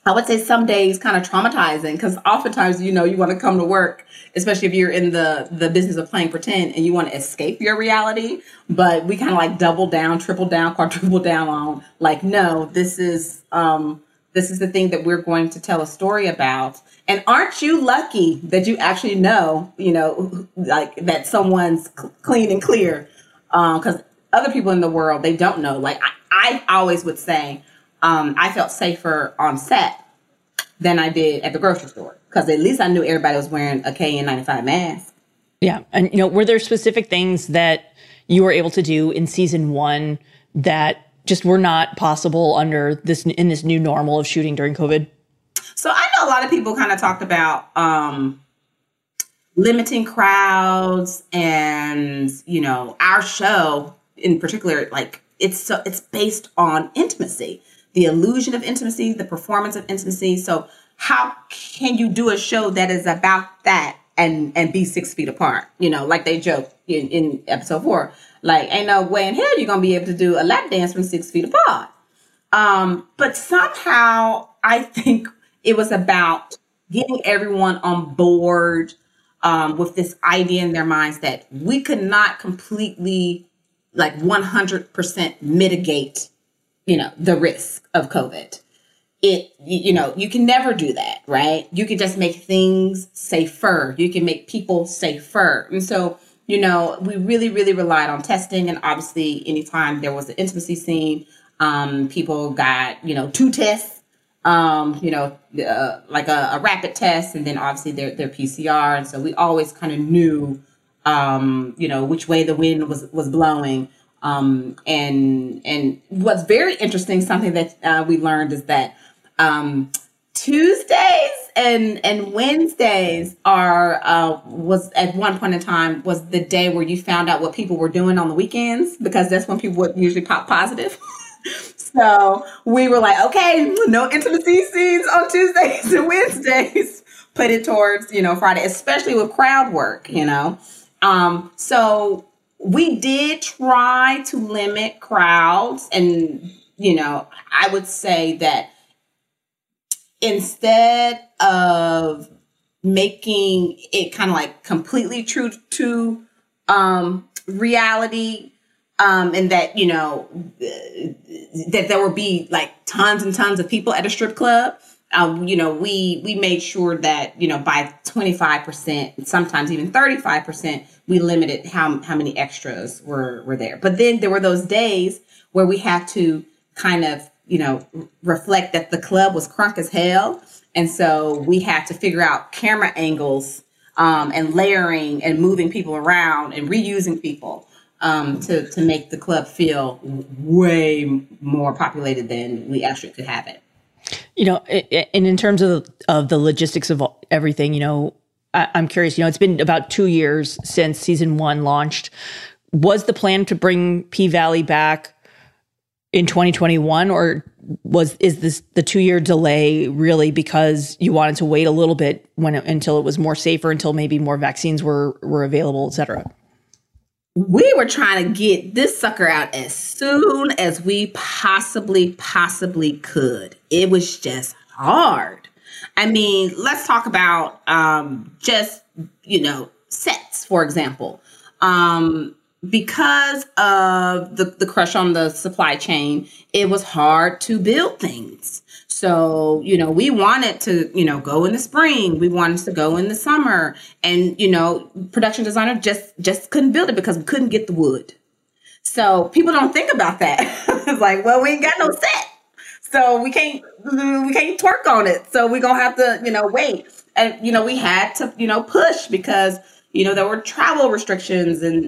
I would say some days kind of traumatizing, because oftentimes, you want to come to work, especially if you're in the business of playing pretend and you want to escape your reality. But we kind of like double down, triple down, quadruple down on like, no, this is the thing that we're going to tell a story about. And aren't you lucky that you actually know, like that someone's clean and clear? Because other people in the world, they don't know. Like I always would say, I felt safer on set than I did at the grocery store, because at least I knew everybody was wearing a KN95 mask. Yeah. And, were there specific things that you were able to do in season 1 that just were not possible in this new normal of shooting during COVID? So I know a lot of people kind of talked about limiting crowds, and, our show in particular, like it's based on intimacy. The illusion of intimacy, the performance of intimacy. So how can you do a show that is about that and be 6 feet apart? Like they joke in episode 4, like ain't no way in hell you're going to be able to do a lap dance from 6 feet apart. But somehow I think it was about getting everyone on board with this idea in their minds that we could not completely, like 100% mitigate the risk of COVID. You can never do that, right? You can just make things safer. You can make people safer. And so, we really, really relied on testing. And obviously, anytime there was an intimacy scene, people got, 2 tests, like a rapid test, and then obviously their PCR. And so we always kind of knew, which way the wind was blowing. And what's very interesting, something that we learned, is that Tuesdays and Wednesdays was at one point in time was the day where you found out what people were doing on the weekends, because that's when people would usually pop positive. So we were like, okay, no intimacy scenes on Tuesdays and Wednesdays. Put it towards, Friday, especially with crowd work, So we did try to limit crowds, and, I would say that instead of making it kind of like completely true to reality, and that, that there would be like tons and tons of people at a strip club, we made sure that, by 25%, sometimes even 35%, we limited how many extras were there. But then there were those days where we had to kind of, reflect that the club was crunk as hell. And so we had to figure out camera angles and layering and moving people around and reusing people to make the club feel way more populated than we actually could have it. And in terms of the logistics of everything, I'm curious, it's been about 2 years since season 1 launched. Was the plan to bring P-Valley back in 2021, or is this the 2-year delay really because you wanted to wait a little bit until it was more safer, until maybe more vaccines were available, et cetera? We were trying to get this sucker out as soon as we possibly could. It was just hard. I mean, let's talk about just, sets, for example. Because of the crush on the supply chain, it was hard to build things. So, we wanted to, go in the spring. We wanted to go in the summer. And, production designer just couldn't build it because we couldn't get the wood. So people don't think about that. It's like, well, we ain't got no set. So we can't twerk on it. So we're going to have to, wait. And, we had to, push because, there were travel restrictions and,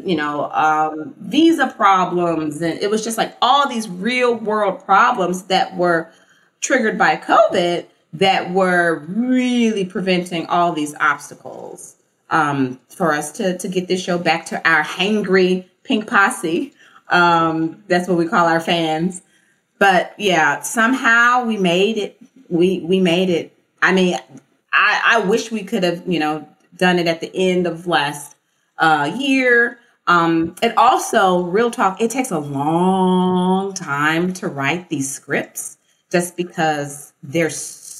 visa problems. And it was just like all these real world problems that were triggered by COVID that were really preventing all these obstacles for us to get this show back to our hangry pink posse. That's what we call our fans. But yeah, somehow we made it. We made it. I mean, I wish we could have, done it at the end of last year. And also, real talk, it takes a long time to write these scripts just because they're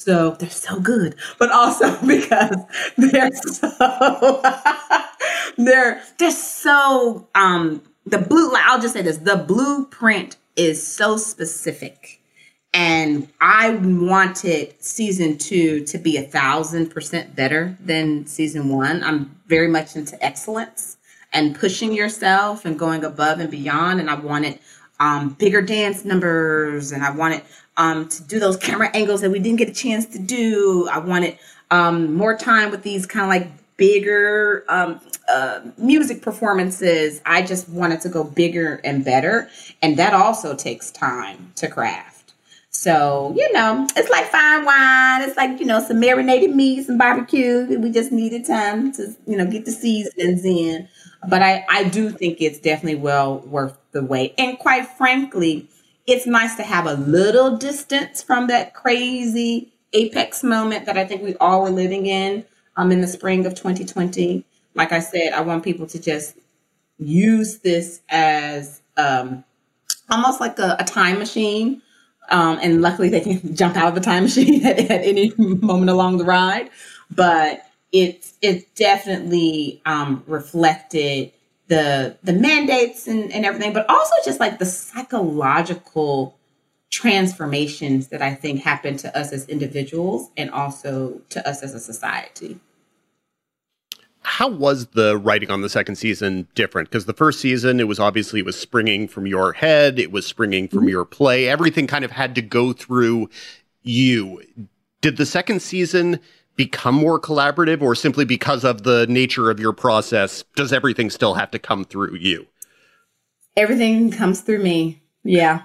they're so good, but also because they're so they're so I'll just say this, the blueprint is so specific, and I wanted season 2 to be 1,000% better than season 1. I'm very much into excellence and pushing yourself and going above and beyond, and I wanted bigger dance numbers, and I wanted to do those camera angles that we didn't get a chance to do. I wanted more time with these kind of like bigger music performances. I just wanted to go bigger and better, and that also takes time to craft. So, it's like fine wine. It's like, some marinated meat, some barbecue. We just needed time to, get the seasonings in. But I do think it's definitely well worth the wait. And quite frankly, it's nice to have a little distance from that crazy apex moment that I think we all were living in the spring of 2020. Like I said, I want people to just use this as almost like a time machine. And luckily they can jump out of the time machine at any moment along the ride. But it definitely reflected the mandates and everything, but also just like the psychological transformations that I think happened to us as individuals and also to us as a society. How was the writing on the second season different? Because the first season, it was springing from your head. It was springing from your play. Everything kind of had to go through you. Did the second season become more collaborative, or simply because of the nature of your process, does everything still have to come through you? Everything comes through me. Yeah.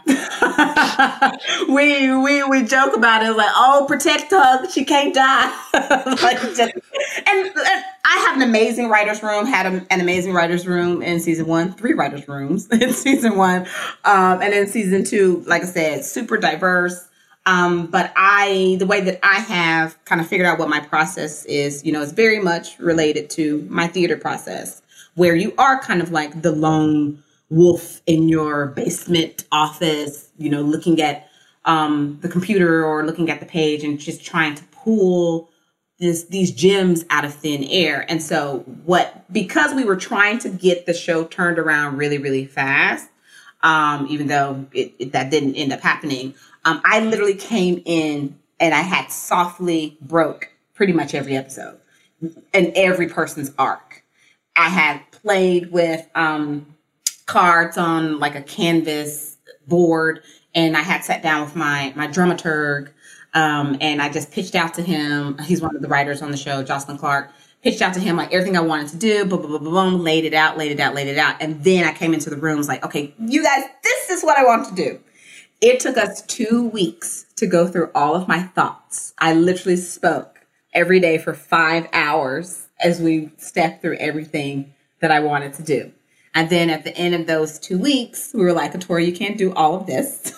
we joke about it, like, oh, protect her, she can't die. and I have an amazing writer's room, had an amazing writer's room in season 1, 3 writer's rooms in season 1. And in season 2, like I said, super diverse. But the way that I have kind of figured out what my process is, it's very much related to my theater process, where you are kind of like the lone wolf in your basement office, looking at the computer or looking at the page and just trying to pull these gems out of thin air. And so because we were trying to get the show turned around really, really fast, even though that didn't end up happening, I literally came in and I had softly broke pretty much every episode and every person's arc. I had played with cards on like a canvas board, and I had sat down with my dramaturg, and I just pitched out to him. He's one of the writers on the show, Jocelyn Clark. Pitched out to him like everything I wanted to do, boom, boom, boom, boom, laid it out. And then I came into the room, was like, okay, you guys, this is what I want to do. It took us 2 weeks to go through all of my thoughts. I literally spoke every day for 5 hours as we stepped through everything that I wanted to do. And then at the end of those 2 weeks, we were like, Tori, you can't do all of this.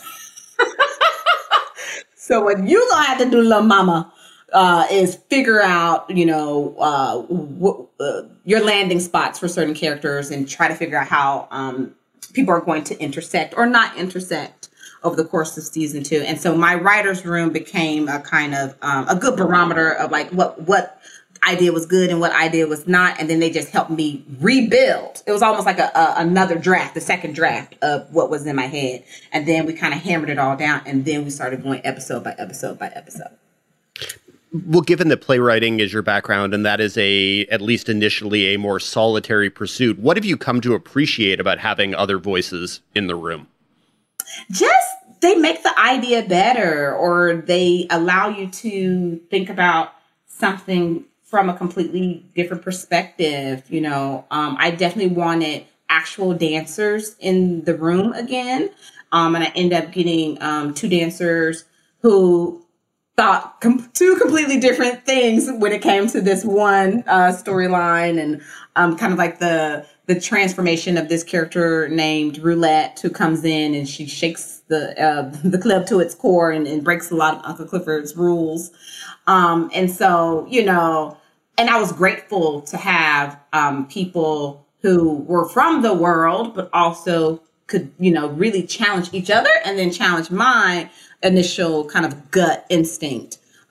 So what you gonna have to do, little mama, is figure out, your landing spots for certain characters and try to figure out how people are going to intersect or not intersect over the course of season 2. And so my writer's room became a kind of a good barometer of like what idea was good and what idea was not. And then they just helped me rebuild. It was almost like another draft, the second draft of what was in my head. And then we kind of hammered it all down. And then we started going episode by episode by episode. Well, given that playwriting is your background and that is at least initially a more solitary pursuit, what have you come to appreciate about having other voices in the room? They make the idea better, or they allow you to think about something from a completely different perspective. I definitely wanted actual dancers in the room again. And I ended up getting 2 dancers who thought 2 completely different things when it came to this one storyline, and kind of like the transformation of this character named Roulette, who comes in and she shakes the club to its core and breaks a lot of Uncle Clifford's rules. And so, and I was grateful to have people who were from the world, but also could, really challenge each other and then challenge my initial kind of gut instinct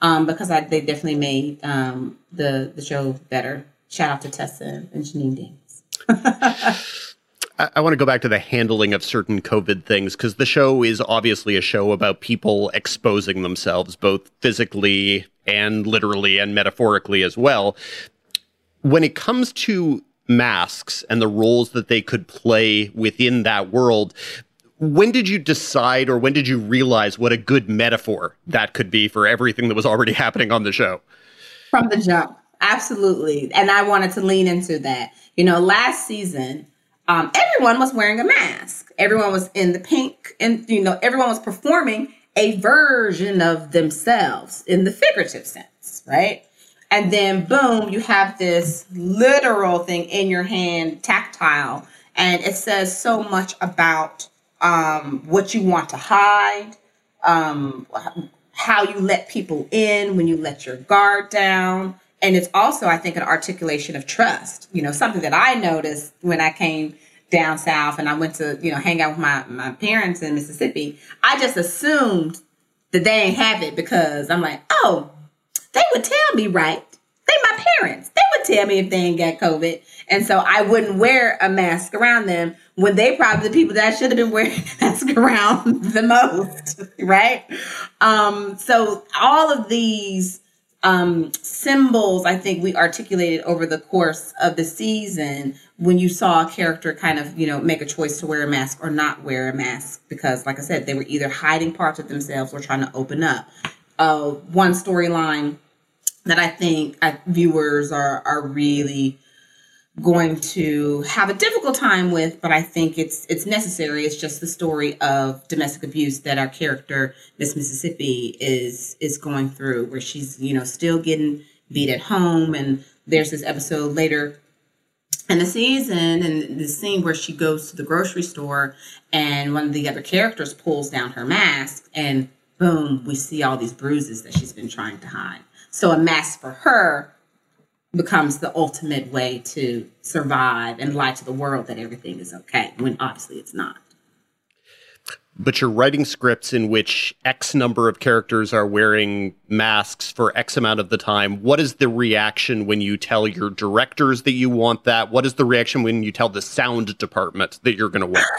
because they definitely made the show better. Shout out to Tessa and Janine Davis. I want to go back to the handling of certain COVID things, because the show is obviously a show about people exposing themselves, both physically and literally and metaphorically as well. When it comes to masks and the roles that they could play within that world, when did you decide, or when did you realize what a good metaphor that could be for everything that was already happening on the show? From the jump. Absolutely. And I wanted to lean into that. Last season, everyone was wearing a mask. Everyone was in the pink, and, everyone was performing a version of themselves in the figurative sense, right? And then, boom, you have this literal thing in your hand, tactile, and it says so much about what you want to hide, how you let people in when you let your guard down. And it's also, I think, an articulation of trust. Something that I noticed when I came down south and I went to, hang out with my parents in Mississippi. I just assumed that they ain't have it because I'm like, oh, they would tell me, right? They my parents. They would tell me if they ain't got COVID. And so I wouldn't wear a mask around them when they probably the people that I should have been wearing a mask around the most, right? So all of these symbols, I think we articulated over the course of the season when you saw a character kind of, make a choice to wear a mask or not wear a mask, because like I said, they were either hiding parts of themselves or trying to open up. One storyline that I think viewers are really going to have a difficult time with, but I think it's necessary. It's just the story of domestic abuse that our character, Miss Mississippi, is going through, where she's, still getting beat at home. And there's this episode later in the season and the scene where she goes to the grocery store and one of the other characters pulls down her mask and boom, we see all these bruises that she's been trying to hide. So a mask for her becomes the ultimate way to survive and lie to the world that everything is okay, when obviously it's not. But you're writing scripts in which X number of characters are wearing masks for X amount of the time. What is the reaction when you tell your directors that you want that? What is the reaction when you tell the sound department that you're going to want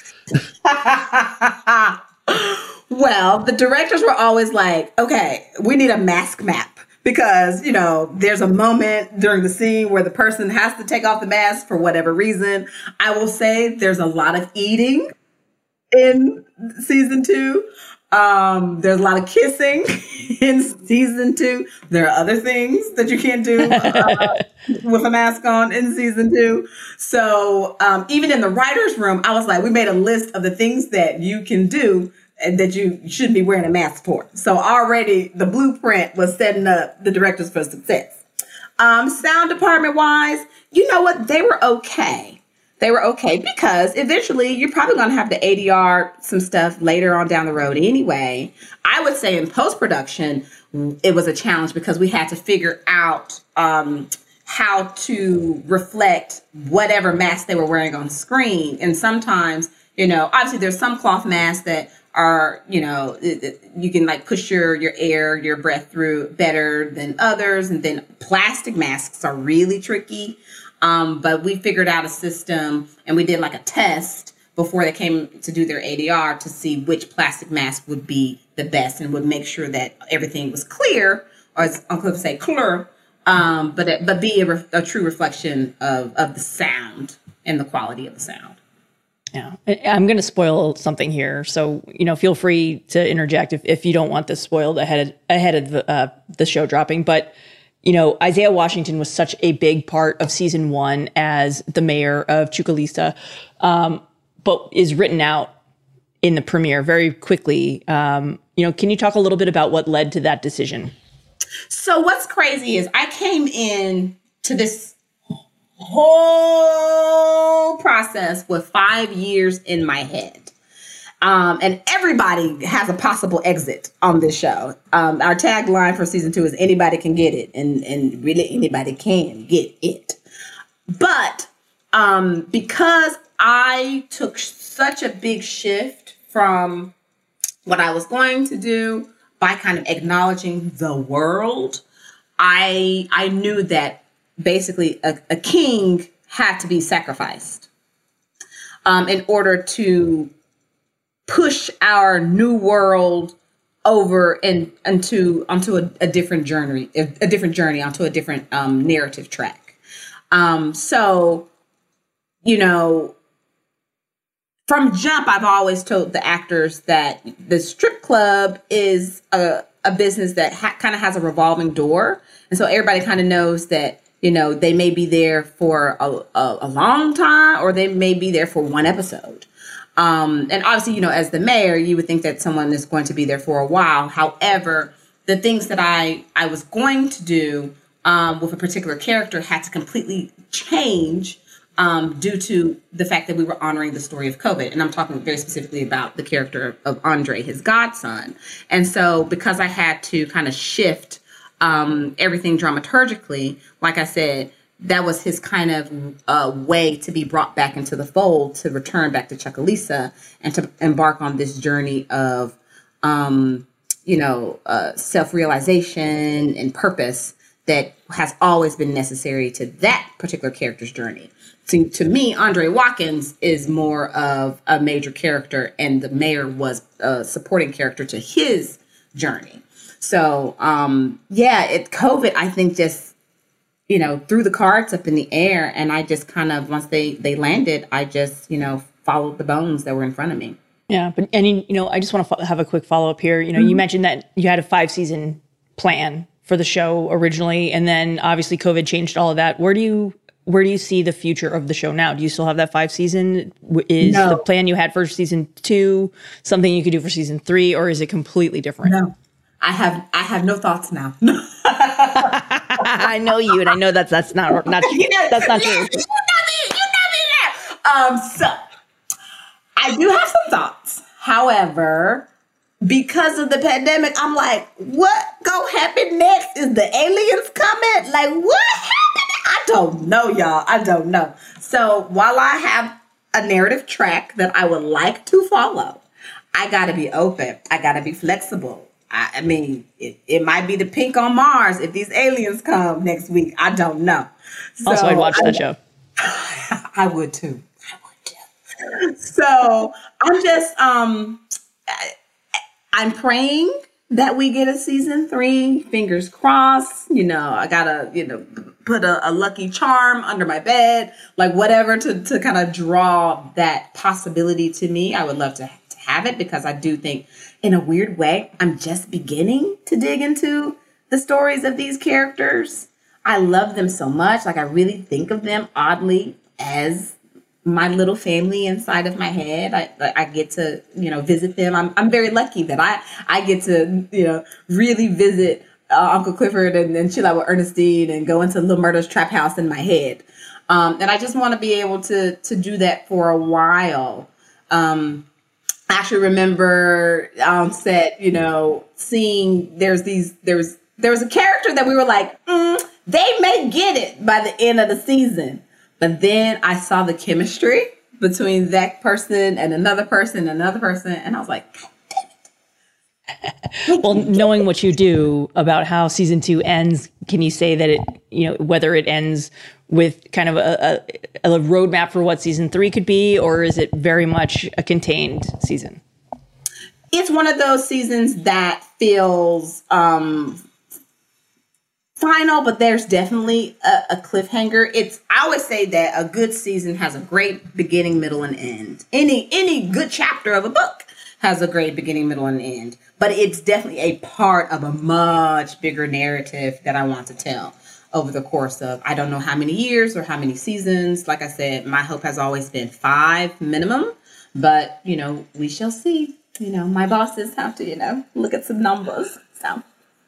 that? Well, the directors were always like, okay, we need a mask map. Because, there's a moment during the scene where the person has to take off the mask for whatever reason. I will say there's a lot of eating in season 2. There's a lot of kissing in season 2. There are other things that you can't do with a mask on in season 2. So even in the writer's room, I was like, we made a list of the things that you can do that you shouldn't be wearing a mask for. So already the blueprint was setting up the directors for success. Sound department wise, you know what? They were okay. They were okay because eventually you're probably going to have to ADR some stuff later on down the road anyway. I would say in post-production, it was a challenge because we had to figure out how to reflect whatever mask they were wearing on screen. And sometimes, obviously there's some cloth masks that are, you can like push your air, your breath through better than others. And then plastic masks are really tricky. But we figured out a system and we did like a test before they came to do their ADR to see which plastic mask would be the best and would make sure that everything was clear, or as Uncle would say, clear, but be a true reflection of the sound and the quality of the sound. Yeah, I'm going to spoil something here. So, feel free to interject if you don't want this spoiled ahead of the show dropping. But, Isaiah Washington was such a big part of season 1 as the mayor of Chucalista, but is written out in the premiere very quickly. Can you talk a little bit about what led to that decision? So what's crazy is I came in to this whole process with 5 years in my head. And everybody has a possible exit on this show. Our tagline for season 2 is anybody can get it. And really anybody can get it. But because I took such a big shift from what I was going to do by kind of acknowledging the world, I knew that basically a king had to be sacrificed in order to push our new world over and onto a different journey, onto a different narrative track. So, you know, from jump, I've always told the actors that the strip club is a business that kind of has a revolving door. And so everybody kind of knows that, you know, they may be there for a long time, or they may be there for one episode. And obviously, you know, as the mayor, you would think that someone is going to be there for a while. However, the things that I was going to do with a particular character had to completely change due to the fact that we were honoring the story of COVID. And I'm talking very specifically about the character of Andre, his godson. And so because I had to kind of shift everything dramaturgically, like I said, that was his kind of way to be brought back into the fold, to return back to Chucalissa and to embark on this journey of, self-realization and purpose that has always been necessary to that particular character's journey. To me, Andre Watkins is more of a major character, and the mayor was a supporting character to his journey. So, COVID, I think, just, you know, threw the cards up in the air, and I just kind of, once they landed, I just, you know, followed the bones that were in front of me. Yeah, but, and, you know, I just want to have a quick follow-up here. You know, you mentioned that you had a 5-season plan for the show originally, and then obviously COVID changed all of that. Where do you see the future of the show now? Do you still have that 5 season? Is the plan you had for season 2 something you could do for season 3, or is it completely different? No, I have no thoughts now. I know you, and I know that's not true. That's not true. You know me there. So I do have some thoughts. However, because of the pandemic, I'm like, what gonna happen next? Is the aliens coming? Like, what happened? I don't know, y'all. I don't know. So while I have a narrative track that I would like to follow, I gotta be open. I gotta be flexible. I mean, it might be the pink on Mars if these aliens come next week. I don't know. So also, I'd watch that show. I would too. So I'm just, I'm praying that we get a season 3, fingers crossed. You know, I gotta, you know, put a lucky charm under my bed, like whatever to kind of draw that possibility to me. I would love to have it, because I do think, in a weird way, I'm just beginning to dig into the stories of these characters. I love them so much. Like, I really think of them oddly as my little family inside of my head. I get to, you know, visit them. I'm very lucky that I get to, you know, really visit Uncle Clifford and chill out with Ernestine and go into Little Murder's trap house in my head. And I just want to be able to do that for a while. I actually remember on set, you know, seeing there was a character that we were like, they may get it by the end of the season. But then I saw the chemistry between that person and another person, and I was like, God damn it. Well, knowing what you do about how season 2 ends, can you say that it, you know, whether it ends with kind of a roadmap for what season 3 could be, or is it very much a contained season? It's one of those seasons that feels final, but there's definitely a cliffhanger. I always say that a good season has a great beginning, middle, and end. Any good chapter of a book has a great beginning, middle, and end. But it's definitely a part of a much bigger narrative that I want to tell over the course of, I don't know how many years or how many seasons. Like I said, my hope has always been 5 minimum. But, you know, we shall see. You know, my bosses have to, you know, look at some numbers. So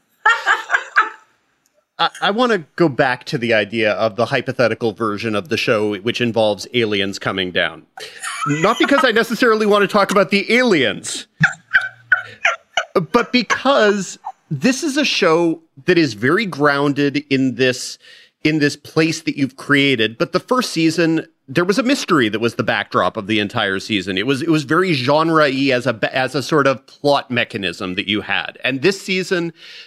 I want to go back to the idea of the hypothetical version of the show, which involves aliens coming down. Not because I necessarily want to talk about the aliens, but because this is a show that is very grounded in this place that you've created. But the first season there was a mystery that was the backdrop of the entire season. It was very genre-y as a sort of plot mechanism that you had. And this season,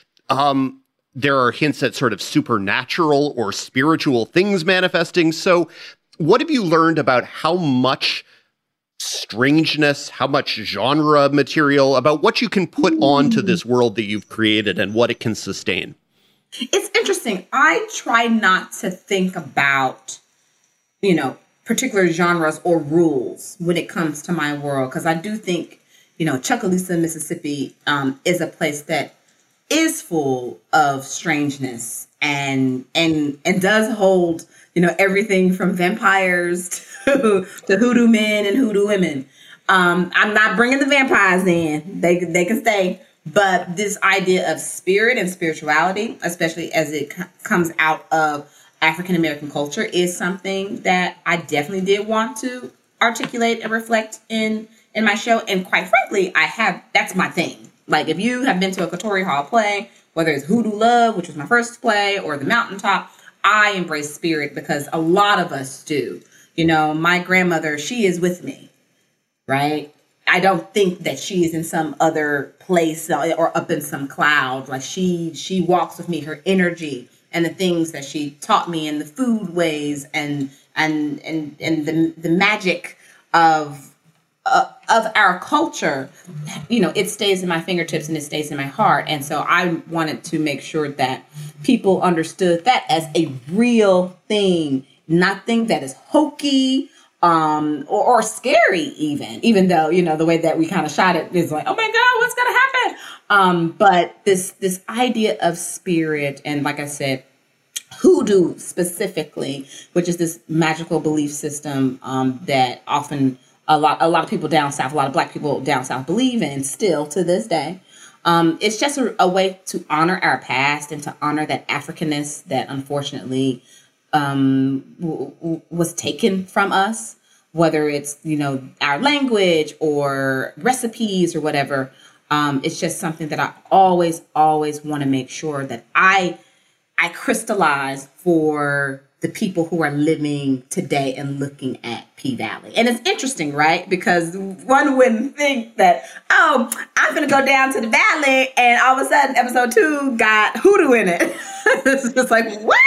there are hints at sort of supernatural or spiritual things manifesting. So what have you learned about how much strangeness, how much genre material, about what you can put onto this world that you've created and what it can sustain? It's interesting. I try not to think about, particular genres or rules when it comes to my world, because I do think, Chucalissa, Mississippi is a place that is full of strangeness and does hold, everything from vampires to hoodoo men and hoodoo women. I'm not bringing the vampires in. They can stay. But this idea of spirit and spirituality, especially as it comes out of African-American culture, is something that I definitely did want to articulate and reflect in my show. And quite frankly, that's my thing. Like, if you have been to a Katori Hall play, whether it's Hoodoo Love, which was my first play, or The Mountaintop, I embrace spirit because a lot of us do. My grandmother, she is with me, right? I don't think that she is in some other place or up in some cloud. Like, she walks with me, her energy and the things that she taught me, and the food ways and the magic of our culture, it stays in my fingertips and it stays in my heart. And so I wanted to make sure that people understood that as a real thing, nothing that is hokey, or scary even though, the way that we kind of shot it is like, oh my God, what's going to happen? But this idea of spirit, and like I said, hoodoo specifically, which is this magical belief system, that often a lot of people down south, a lot of Black people down south believe in still to this day. It's just a way to honor our past and to honor that Africanness that unfortunately was taken from us, whether it's, our language or recipes or whatever. It's just something that I always want to make sure that I crystallize for the people who are living today and looking at P-Valley. And it's interesting, right? Because one wouldn't think that, I'm going to go down to the valley and all of a sudden episode 2 got hoodoo in it. It's just like, what?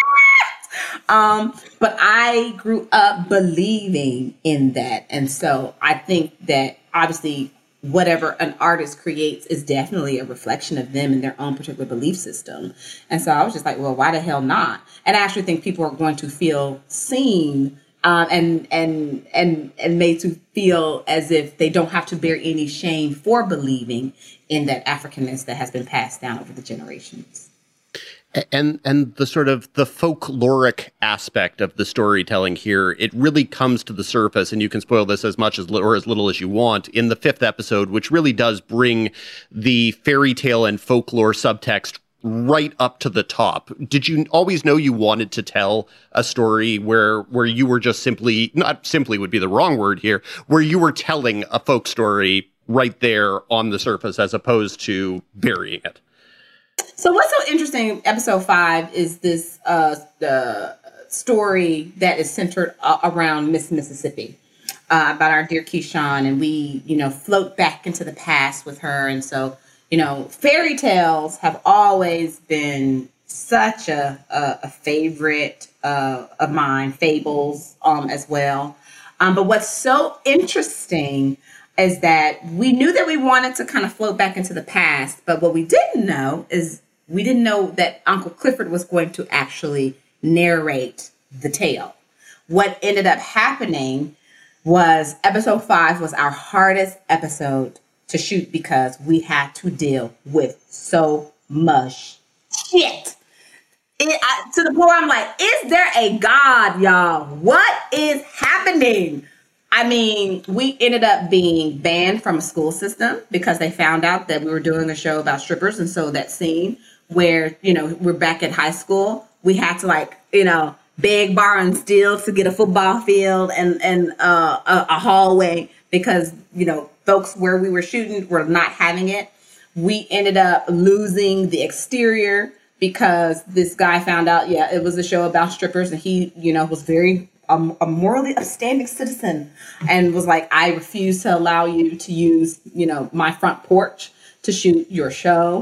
But I grew up believing in that. And so I think that obviously whatever an artist creates is definitely a reflection of them and their own particular belief system. And so I was just like, well, why the hell not? And I actually think people are going to feel seen, and made to feel as if they don't have to bear any shame for believing in that Africanness that has been passed down over the generations. And the sort of the folkloric aspect of the storytelling here, it really comes to the surface, and you can spoil this as much as or as little as you want, in the 5th episode, which really does bring the fairy tale and folklore subtext right up to the top. Did you always know you wanted to tell a story where you were just simply, not simply would be the wrong word here, where you were telling a folk story right there on the surface as opposed to burying it? So what's so interesting, episode 5, is this the story that is centered around Miss Mississippi, about our dear Keyshawn, and we, float back into the past with her. And so, fairy tales have always been such a favorite of mine, fables as well. But what's so interesting is that we knew that we wanted to kind of float back into the past, but what we didn't know is we didn't know that Uncle Clifford was going to actually narrate the tale. What ended up happening was episode 5 was our hardest episode to shoot because we had to deal with so much shit. To the point where I'm like, is there a God, y'all? What is happening? I mean, we ended up being banned from a school system because they found out that we were doing a show about strippers. And so that scene where, we're back at high school, we had to beg, borrow, and steal to get a football field and a hallway because, folks where we were shooting were not having it. We ended up losing the exterior because this guy found out, it was a show about strippers, and he, was very a morally upstanding citizen and was like, I refuse to allow you to use, my front porch to shoot your show.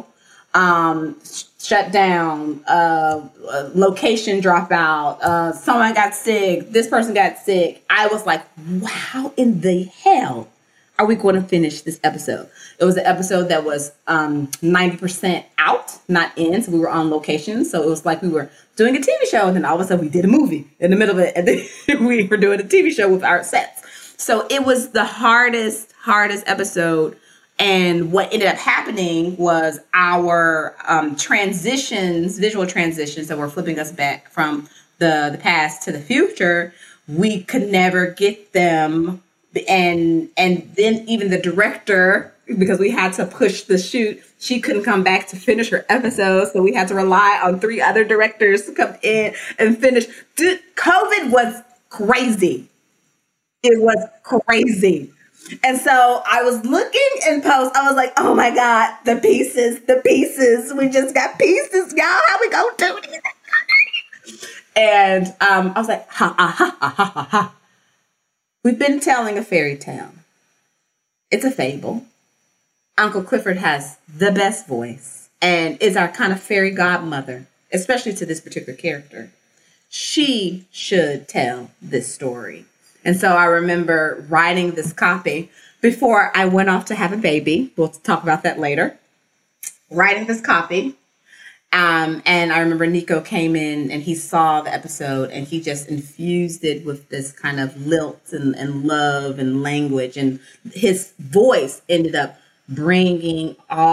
Shut down, location dropout, someone got sick, this person got sick. I was like, wow, in the hell are we going to finish this episode? It was an episode that was 90% out, not in. So we were on location. So it was like we were doing a TV show. And then all of a sudden we did a movie in the middle of it. And then we were doing a TV show with our sets. So it was the hardest episode. And what ended up happening was our visual transitions that were flipping us back from the past to the future. We could never get them. And then even the director, because we had to push the shoot, she couldn't come back to finish her episode. So we had to rely on 3 other directors to come in and finish. Dude, COVID was crazy. It was crazy. And so I was looking in post. I was like, oh my God, the pieces. We just got pieces, y'all. How we gonna do this? And I was like, ha. We've been telling a fairy tale. It's a fable. Uncle Clifford has the best voice and is our kind of fairy godmother, especially to this particular character. She should tell this story. And so I remember writing this copy before I went off to have a baby. We'll talk about that later. Writing this copy. And I remember Nico came in and he saw the episode and he just infused it with this kind of lilt and love and language. And his voice ended up bringing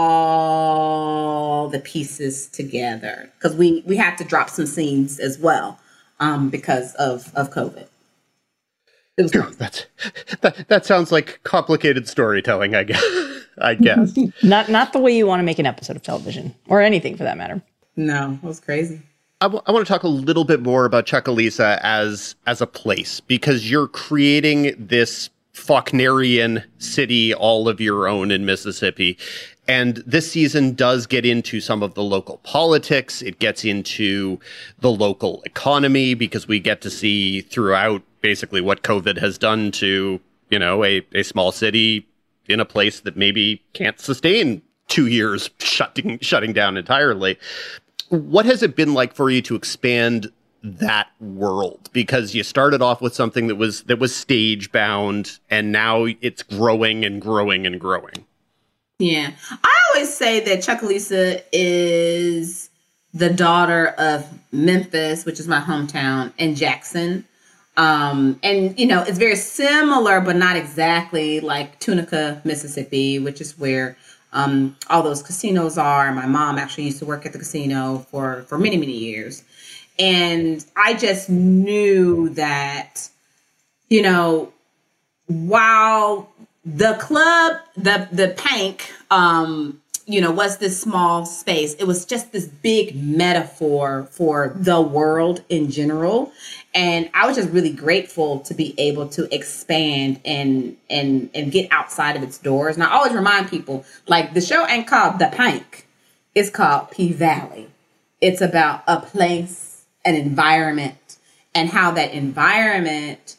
all the pieces together because we had to drop some scenes as well because of COVID. It was that sounds like complicated storytelling, I guess. Not the way you want to make an episode of television or anything for that matter. No, it was crazy. I want to talk a little bit more about Chucalissa as a place, because you're creating this Faulknerian city all of your own in Mississippi. And this season does get into some of the local politics. It gets into the local economy because we get to see throughout basically what COVID has done to, a small city in a place that maybe can't sustain 2 years shutting down entirely. What has it been like for you to expand that world? Because you started off with something that was stage bound, and now it's growing and growing and growing. Yeah. I always say that Chucalissa is the daughter of Memphis, which is my hometown, and Jackson. And, it's very similar, but not exactly, like Tunica, Mississippi, which is where all those casinos are. My mom actually used to work at the casino for many, many years. And I just knew that, while the club, the Pank, was this small space, it was just this big metaphor for the world in general. And I was just really grateful to be able to expand and get outside of its doors. And I always remind people, like, the show ain't called The Pank. It's called P-Valley. It's about a place, an environment, and how that environment,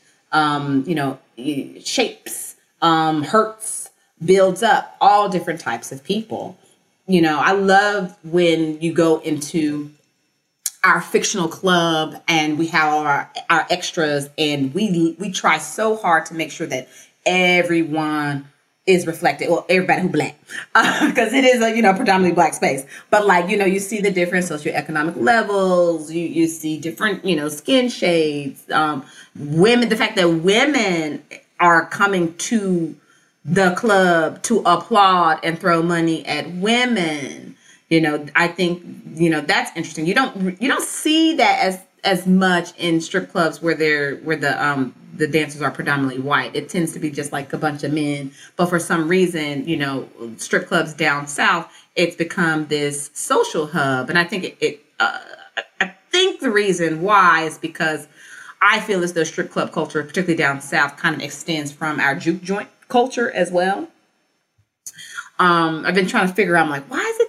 shapes, hurts, builds up all different types of people. I love when you go into our fictional club and we have our extras, and we try so hard to make sure that everyone is reflected. Well, everybody who Black, because it is a predominantly Black space. But you see the different socioeconomic levels. You see different skin shades. Women. The fact that women are coming to the club to applaud and throw money at women. I think, that's interesting. You don't see that as much in strip clubs where the dancers are predominantly white. It tends to be just like a bunch of men. But for some reason, strip clubs down south, it's become this social hub. And I think I think the reason why is because I feel as though strip club culture, particularly down south, kind of extends from our juke joint culture as well. I've been trying to figure out, I'm like, why is it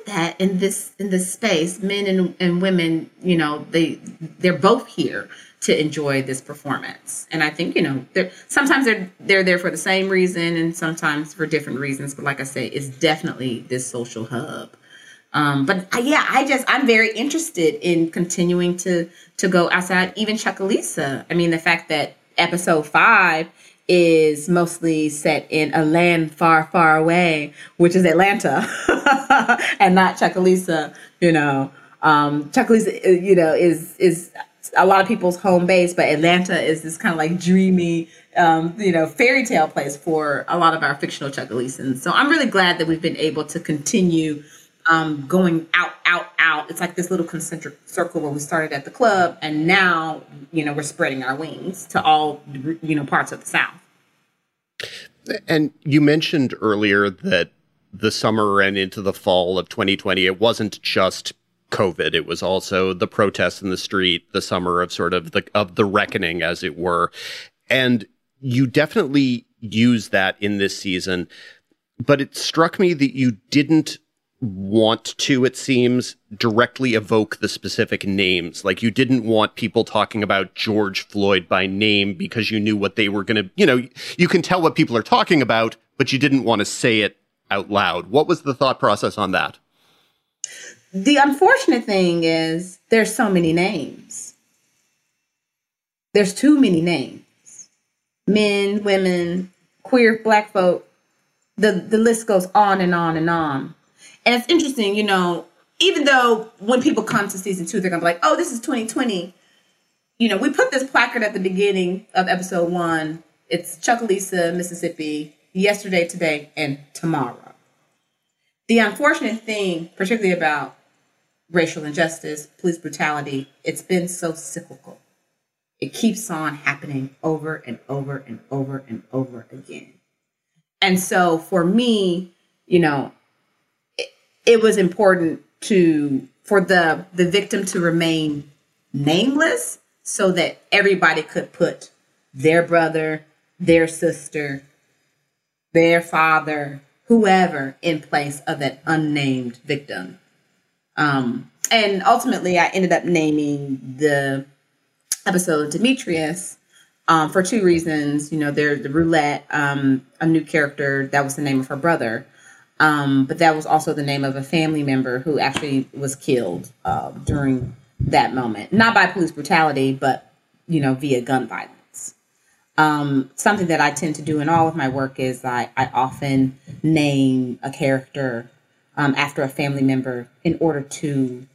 that in this space. Men and women, you know, they're both here to enjoy this performance. And I think, you know, sometimes they're there for the same reason and sometimes for different reasons. But like I say, it's definitely this social hub. I'm very interested in continuing to go outside, even Chucalissa. I mean, the fact that episode 5 is mostly set in a land far, far away, which is Atlanta, and not Chucalissa. You know, Chucalissa, you know, is a lot of people's home base, but Atlanta is this kind of like dreamy, you know, fairy tale place for a lot of our fictional Chucalissans. So I'm really glad that we've been able to continue going out. It's like this little concentric circle where we started at the club, and now, you know, we're spreading our wings to all, you know, parts of the South. And you mentioned earlier that the summer and into the fall of 2020, it wasn't just COVID. It was also the protests in the street, the summer of sort of the reckoning, as it were. And you definitely use that in this season. But it struck me that you didn't want to, it seems, directly evoke the specific names. Like, you didn't want people talking about George Floyd by name because you knew what they were going to, you know, you can tell what people are talking about, but you didn't want to say it out loud. What was the thought process on that? The unfortunate thing is there's so many names. There's too many names. Men, women, queer, Black folk. The list goes on and on and on. And it's interesting, you know, even though when people come to season 2, they're going to be like, oh, this is 2020. You know, we put this placard at the beginning of episode 1. It's Chucalissa, Mississippi, yesterday, today, and tomorrow. The unfortunate thing, particularly about racial injustice, police brutality, it's been so cyclical. It keeps on happening over and over and over and over again. And so for me, you know, it was important for the victim to remain nameless so that everybody could put their brother, their sister, their father, whoever in place of that unnamed victim. And ultimately, I ended up naming the episode Demetrius for 2 reasons. You know, there's the Roulette, a new character, that was the name of her brother. But that was also the name of a family member who actually was killed during that moment. Not by police brutality, but, you know, via gun violence. Something that I tend to do in all of my work is I often name a character after a family member in order to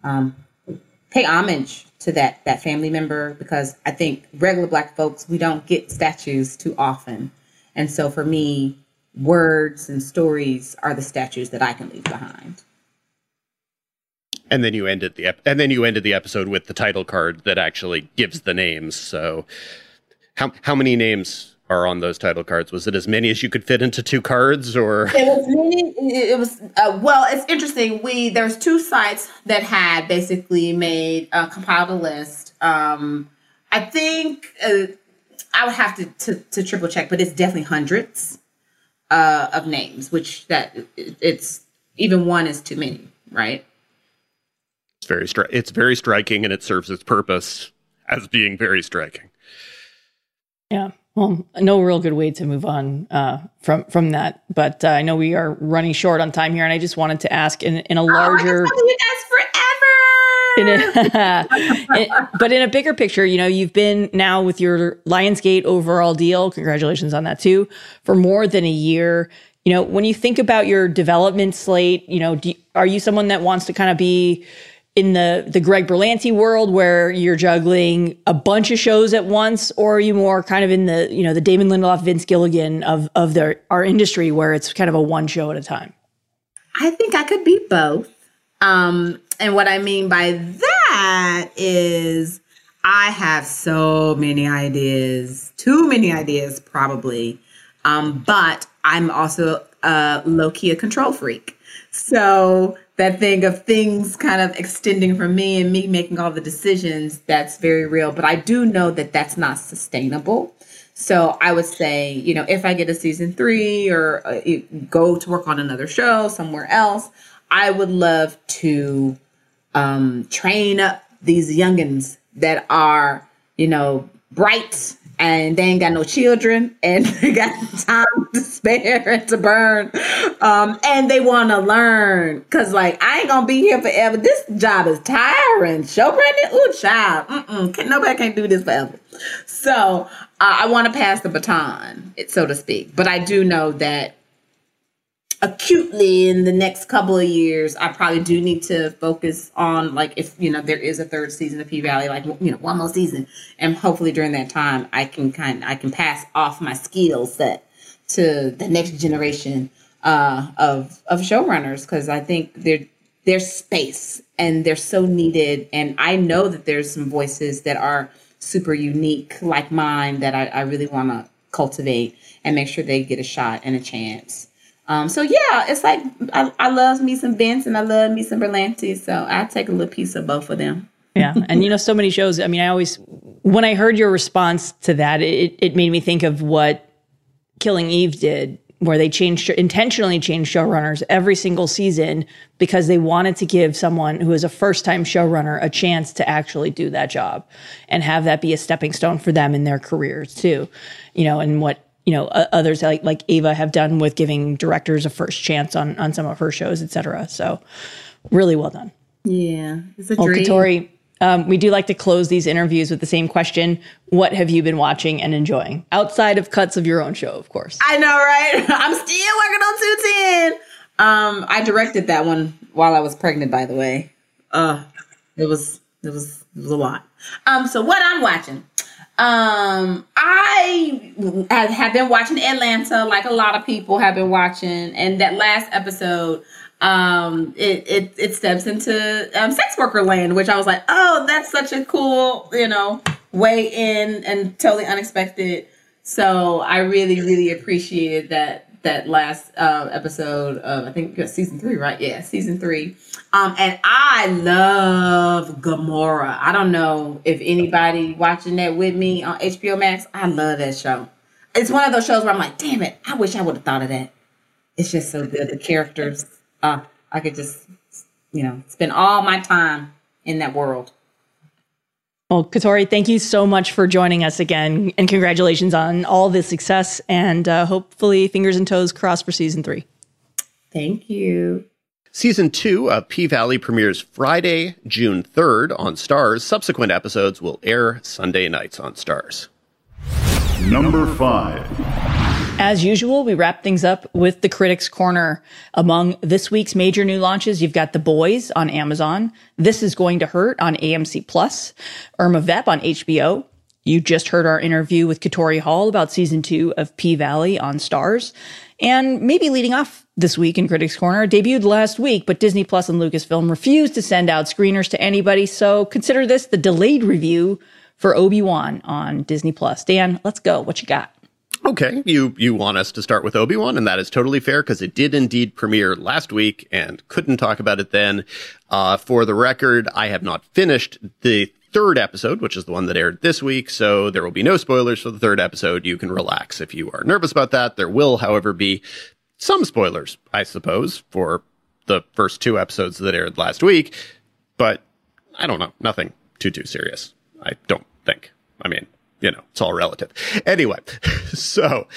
pay homage to that family member, because I think regular Black folks, we don't get statues too often. And so for me, words and stories are the statues that I can leave behind. And then you ended the episode with the title card that actually gives the names. So how many names are on those title cards? Was it as many as you could fit into 2 cards, or? Well, it's interesting. There's 2 sites that had basically compiled a list. I think I would have to triple check, but it's definitely hundreds of names, which it's even 1 is too many, right? It's very striking, and it serves its purpose as being very striking. Yeah. Well, no real good way to move on from that, but I know we are running short on time here, and I just wanted to ask in a larger. But in a bigger picture, you know, you've been now with your Lionsgate overall deal, congratulations on that too, for more than a year. You know, when you think about your development slate, you know, are you someone that wants to kind of be in the Greg Berlanti world where you're juggling a bunch of shows at once, or are you more kind of in the, you know, the Damon Lindelof, Vince Gilligan of our industry where it's kind of a one show at a time? I think I could be both. And what I mean by that is I have so many ideas, too many ideas probably. But I'm also low-key a control freak. So that thing of things kind of extending from me and me making all the decisions, that's very real. But I do know that that's not sustainable. So I would say, you know, if I get a season 3 or go to work on another show somewhere else, I would love to train up these youngins that are, bright and they ain't got no children and they got time to spare and to burn. And they want to learn because, like, I ain't going to be here forever. This job is tiring. Showrunning, ooh, child. Nobody can do this forever. So I want to pass the baton, so to speak. But I do know that acutely in the next couple of years, I probably do need to focus on, like, if, there is a third season of P-Valley, like, one more season. And hopefully during that time, I can pass off my skill set to the next generation of showrunners, because I think there's space and they're so needed. And I know that there's some voices that are super unique like mine that I really want to cultivate and make sure they get a shot and a chance. So yeah, it's like I love me some Vince and I love me some Berlanti, so I take a little piece of both of them. Yeah, and so many shows. I mean, when I heard your response to that, it made me think of what Killing Eve did, where they intentionally changed showrunners every single season because they wanted to give someone who is a first-time showrunner a chance to actually do that job and have that be a stepping stone for them in their careers too. And what others like Ava have done with giving directors a first chance on some of her shows, etc. So really well done. Yeah, it's a dream. Katori, we do like to close these interviews with the same question. What have you been watching and enjoying? Outside of cuts of your own show, of course. I know, right? I'm still working on 210. I directed that one while I was pregnant, by the way. It was a lot. So what I'm watching. I have been watching Atlanta, like a lot of people have been watching, and that last episode, it steps into sex worker land, which I was like, oh, that's such a cool, way in and totally unexpected. So I really, really appreciated that last episode of, I think season 3, right? Yeah, season 3. And I love Gomorrah. I don't know if anybody watching that with me on HBO Max. I love that show. It's one of those shows where I'm like, damn it, I wish I would have thought of that. It's just so good. The characters, I could just, spend all my time in that world. Well, Katori, thank you so much for joining us again, and congratulations on all the success, and hopefully fingers and toes crossed for season 3. Thank you. Season 2 of P-Valley premieres Friday, June 3rd on Starz. Subsequent episodes will air Sunday nights on Starz. Number 5. As usual, we wrap things up with the Critics' Corner. Among this week's major new launches, you've got The Boys on Amazon, This Is Going to Hurt on AMC+, Irma Vep on HBO. You just heard our interview with Katori Hall about season 2 of P-Valley on Starz. And maybe leading off this week in Critics' Corner, debuted last week, but Disney Plus and Lucasfilm refused to send out screeners to anybody, so consider this the delayed review for Obi-Wan on Disney Plus. Dan, let's go. What you got? Okay, you want us to start with Obi-Wan, and that is totally fair because it did indeed premiere last week and couldn't talk about it then. For the record, I have not finished the 3rd episode, which is the one that aired this week, so there will be no spoilers for the 3rd episode. You can relax if you are nervous about that. There will, however, be some spoilers, I suppose, for the first 2 episodes that aired last week, but I don't know, nothing too serious, I don't think. I mean, it's all relative. Anyway, so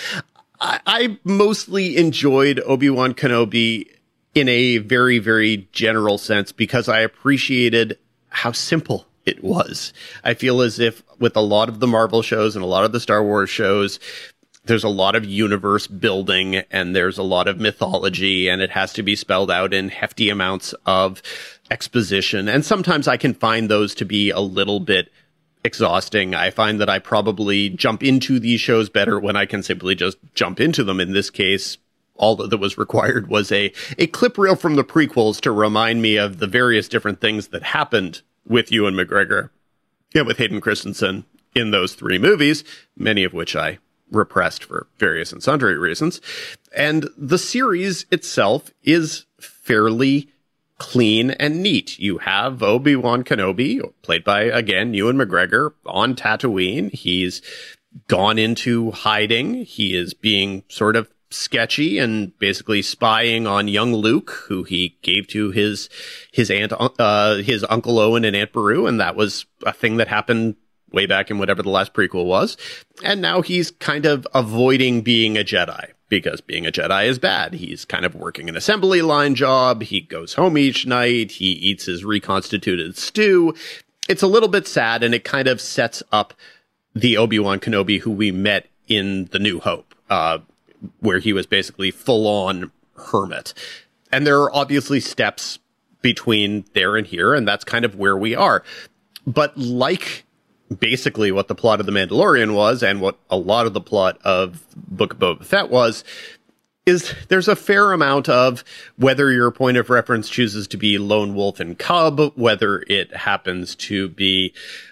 I mostly enjoyed Obi-Wan Kenobi in a very, very general sense because I appreciated how simple it was. I feel as if with a lot of the Marvel shows and a lot of the Star Wars shows, there's a lot of universe building and there's a lot of mythology and it has to be spelled out in hefty amounts of exposition. And sometimes I can find those to be a little bit exhausting. I find that I probably jump into these shows better when I can simply just jump into them. In this case, all that was required was a clip reel from the prequels to remind me of the various different things that happened with Ewan McGregor and with Hayden Christensen in those 3 movies, many of which I repressed for various and sundry reasons. And the series itself is fairly clean and neat. You have Obi-Wan Kenobi, played by, again, Ewan McGregor, on Tatooine. He's gone into hiding. He is being sort of sketchy and basically spying on young Luke, who he gave to his Uncle Owen and Aunt Beru, and that was a thing that happened way back in whatever the last prequel was. And now he's kind of avoiding being a Jedi, because being a Jedi is bad. He's kind of working an assembly line job. He goes home each night. He eats his reconstituted stew. It's a little bit sad, and it kind of sets up the Obi-Wan Kenobi who we met in The New Hope, where he was basically full-on hermit. And there are obviously steps between there and here, and that's kind of where we are. But like basically what the plot of The Mandalorian was, and what a lot of the plot of Book of Boba Fett was, is there's a fair amount of, whether your point of reference chooses to be Lone Wolf and Cub, whether it happens to be,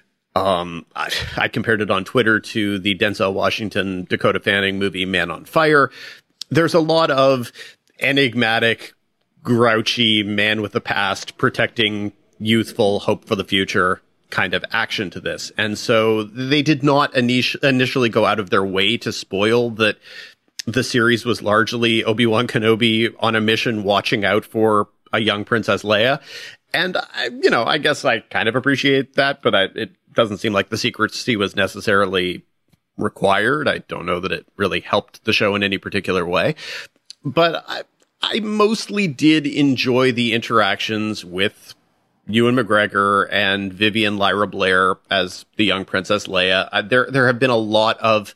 I compared it on Twitter to the Denzel Washington, Dakota Fanning movie Man on Fire. There's a lot of enigmatic, grouchy man with a past protecting youthful hope for the future kind of action to this. And so they did not initially go out of their way to spoil that the series was largely Obi-Wan Kenobi on a mission watching out for a young Princess Leia. And, I guess I kind of appreciate that, but it doesn't seem like the secrecy was necessarily required. I don't know that it really helped the show in any particular way. But I mostly did enjoy the interactions with Ewan McGregor and Vivian Lyra Blair as the young Princess Leia. There have been a lot of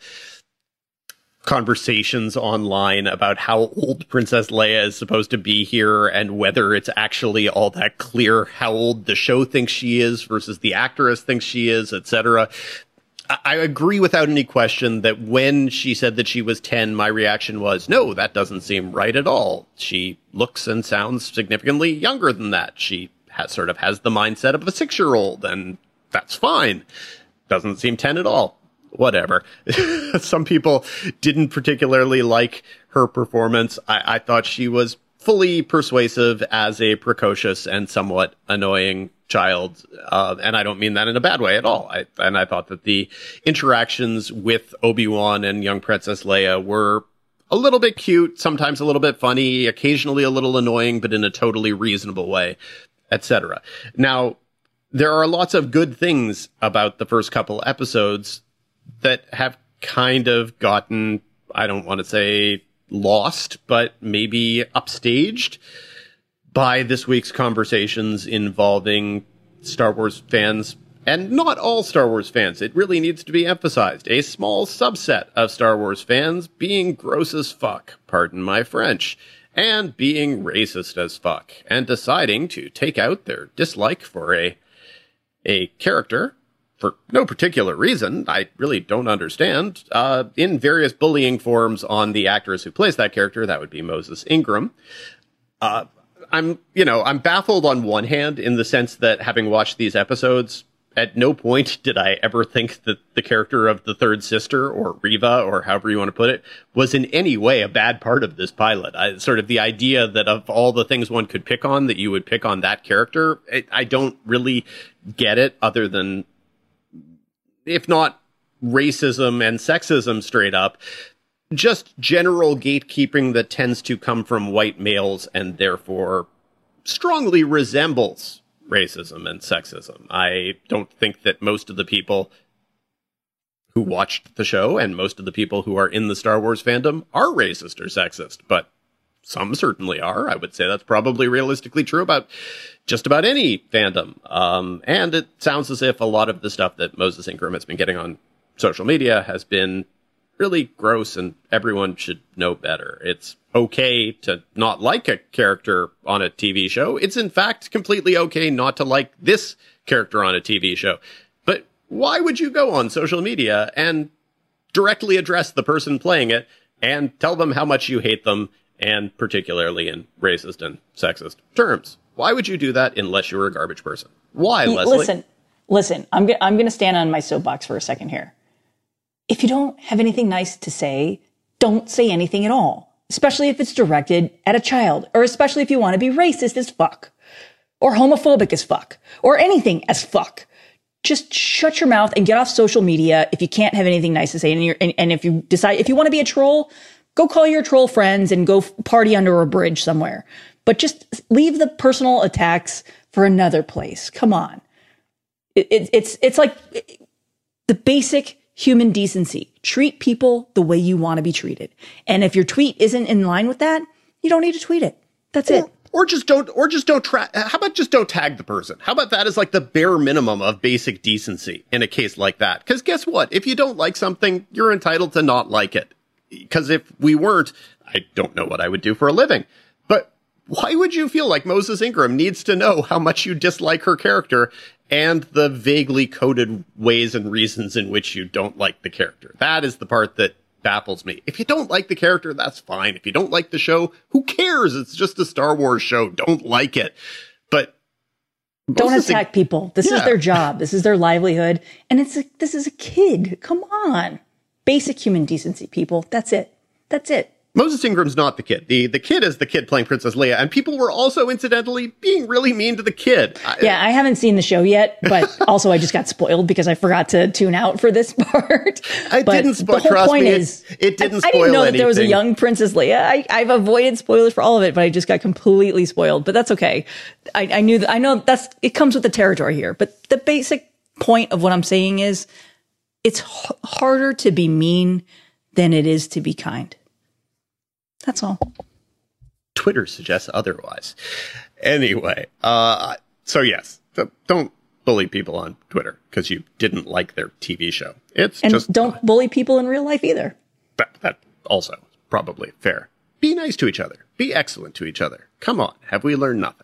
conversations online about how old Princess Leia is supposed to be here and whether it's actually all that clear how old the show thinks she is versus the actress thinks she is, etc. I agree without any question that when she said that she was 10, my reaction was, no, that doesn't seem right at all. She looks and sounds significantly younger than that. She has the mindset of a 6-year-old, and that's fine. Doesn't seem 10 at all. Whatever. Some people didn't particularly like her performance. I thought she was fully persuasive as a precocious and somewhat annoying child. And I don't mean that in a bad way at all. I thought that the interactions with Obi-Wan and young Princess Leia were a little bit cute, sometimes a little bit funny, occasionally a little annoying, but in a totally reasonable way, etc. Now, there are lots of good things about the first couple episodes that have kind of gotten, I don't want to say lost, but maybe upstaged by this week's conversations involving Star Wars fans, and not all Star Wars fans. It really needs to be emphasized. A small subset of Star Wars fans being gross as fuck, pardon my French, and being racist as fuck, and deciding to take out their dislike for a character for no particular reason, I really don't understand, in various bullying forms on the actress who plays that character. That would be Moses Ingram. I'm baffled on one hand in the sense that, having watched these episodes, at no point did I ever think that the character of the third sister, or Reva, or however you want to put it, was in any way a bad part of this pilot. The idea that of all the things one could pick on, that you would pick on that character, I don't really get it, other than, if not racism and sexism straight up, just general gatekeeping that tends to come from white males and therefore strongly resembles racism and sexism. I don't think that most of the people who watched the show and most of the people who are in the Star Wars fandom are racist or sexist, but some certainly are. I would say that's probably realistically true about just about any fandom. And it sounds as if a lot of the stuff that Moses Ingram has been getting on social media has been really gross, and everyone should know better. It's okay to not like a character on a TV show. It's in fact completely okay not to like this character on a TV show. But why would you go on social media and directly address the person playing it and tell them how much you hate them, and particularly in racist and sexist terms? Why would you do that unless you were a garbage person? Why, Leslie? Listen, I'm going to stand on my soapbox for a second here. If you don't have anything nice to say, don't say anything at all, especially if it's directed at a child, or especially if you want to be racist as fuck, or homophobic as fuck, or anything as fuck. Just shut your mouth and get off social media if you can't have anything nice to say. And if you decide, if you want to be a troll, Go call your troll friends and go party under a bridge somewhere. But just leave the personal attacks for another place. Come on. It's like the basic human decency. Treat people the way you want to be treated. And if your tweet isn't in line with that, you don't need to tweet it. That's it. Or just don't how about just don't tag the person? How about that as like the bare minimum of basic decency in a case like that? Because guess what? If you don't like something, you're entitled to not like it. Because if we weren't, I don't know what I would do for a living. But why would you feel like Moses Ingram needs to know how much you dislike her character and the vaguely coded ways and reasons in which you don't like the character? That is the part that baffles me. If you don't like the character, that's fine. If you don't like the show, who cares? It's just a Star Wars show. Don't like it. But don't attack people. This is their job. This is their livelihood. And this is a kid. Come on. Basic human decency, people. That's it. That's it. Moses Ingram's not the kid. The kid is the kid playing Princess Leia, and people were also incidentally being really mean to the kid. Yeah, I haven't seen the show yet, but also I just got spoiled because I forgot to tune out for this part. It didn't spoil. Trust me, it didn't spoil anything. I didn't know that there was a young Princess Leia. I've avoided spoilers for all of it, but I just got completely spoiled. But that's okay. I know it comes with the territory here. But the basic point of what I'm saying is, it's harder to be mean than it is to be kind. That's all. Twitter suggests otherwise. Anyway, so yes, don't bully people on Twitter because you didn't like their TV show. Don't bully people in real life either. That also probably fair. Be nice to each other. Be excellent to each other. Come on, have we learned nothing?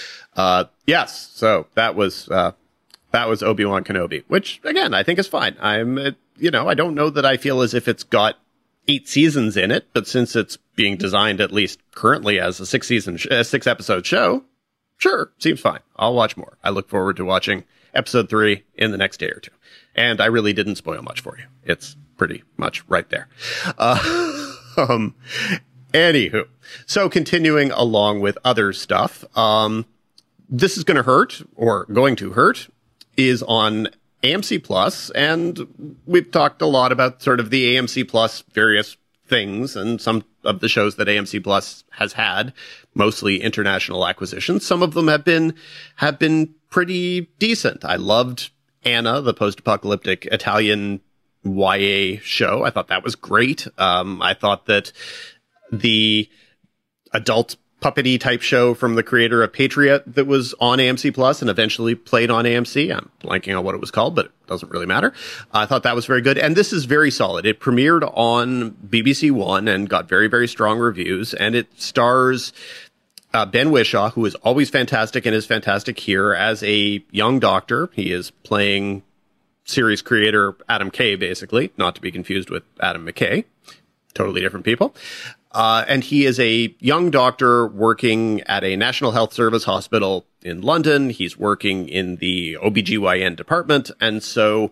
Yes. So that was Obi-Wan Kenobi, which again I think is fine. I don't know that I feel as if it's got 8 seasons in it, but since it's being designed at least currently as a 6 episode show, sure, seems fine. I'll watch more. I look forward to watching episode 3 in the next day or two. And I really didn't spoil much for you. It's pretty much right there. Anywho, so continuing along with other stuff, This Is Gonna Hurt, or Going to Hurt, is on AMC Plus, and we've talked a lot about sort of the AMC Plus various things and some of the shows that AMC Plus has had, mostly international acquisitions. Some of them have been pretty decent. I loved Anna, the post-apocalyptic Italian YA show. I thought that was great. I thought that the adult puppety type show from the creator of Patriot that was on AMC Plus and eventually played on AMC. I'm blanking on what it was called, but it doesn't really matter. I thought that was very good. And this is very solid. It premiered on BBC One and got very, very strong reviews. And it stars Ben Whishaw, who is always fantastic and is fantastic here as a young doctor. He is playing series creator Adam Kay, basically, not to be confused with Adam McKay. Totally different people. And he is a young doctor working at a National Health Service hospital in London. He's working in the OBGYN department. And so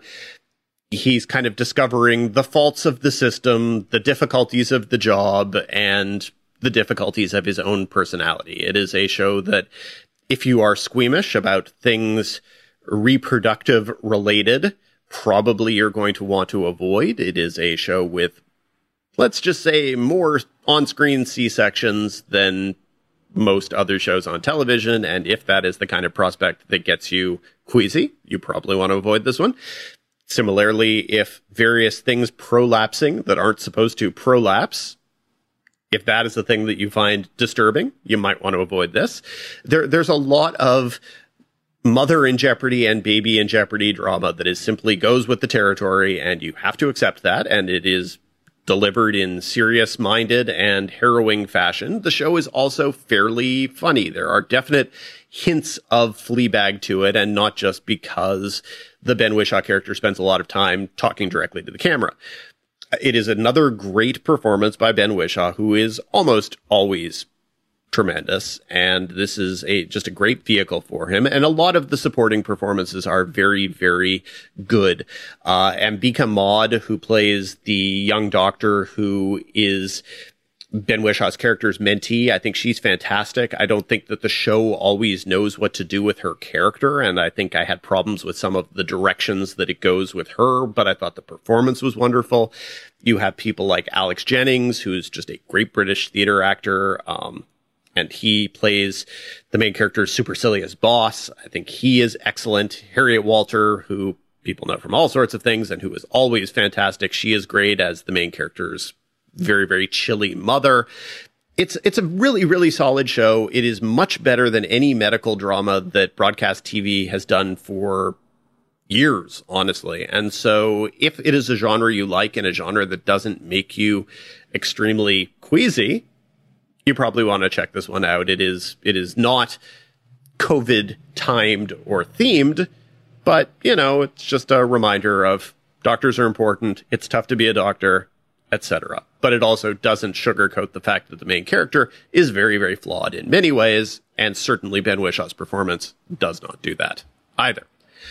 he's kind of discovering the faults of the system, the difficulties of the job, and the difficulties of his own personality. It is a show that, if you are squeamish about things reproductive related, probably you're going to want to avoid. It is a show with, let's just say, more on-screen C-sections than most other shows on television. And if that is the kind of prospect that gets you queasy, you probably want to avoid this one. Similarly, if various things prolapsing that aren't supposed to prolapse, if that is the thing that you find disturbing, you might want to avoid this. There's a lot of mother in jeopardy and baby in jeopardy drama that is simply goes with the territory, and you have to accept that, and it is delivered in serious-minded and harrowing fashion. The show is also fairly funny. There are definite hints of Fleabag to it, and not just because the Ben Whishaw character spends a lot of time talking directly to the camera. It is another great performance by Ben Whishaw, who is almost always tremendous, and this is just a great vehicle for him. And a lot of the supporting performances are very, very good. Ambika Maud, who plays the young doctor who is Ben Wishaw's character's mentee. I think she's fantastic. I don't think that the show always knows what to do with her character, and I think I had problems with some of the directions that it goes with her, but I thought the performance was wonderful. You have people like Alex Jennings, who's just a great British theater actor, and he plays the main character's supercilious boss. I think he is excellent. Harriet Walter, who people know from all sorts of things and who is always fantastic. She is great as the main character's very, very chilly mother. It's a really, really solid show. It is much better than any medical drama that broadcast TV has done for years, honestly. And so if it is a genre you like and a genre that doesn't make you extremely queasy, you probably want to check this one out. It is not COVID timed or themed, but, you know, it's just a reminder of doctors are important. It's tough to be a doctor, etc. But it also doesn't sugarcoat the fact that the main character is very, very flawed in many ways, and certainly Ben Wishaw's performance does not do that either.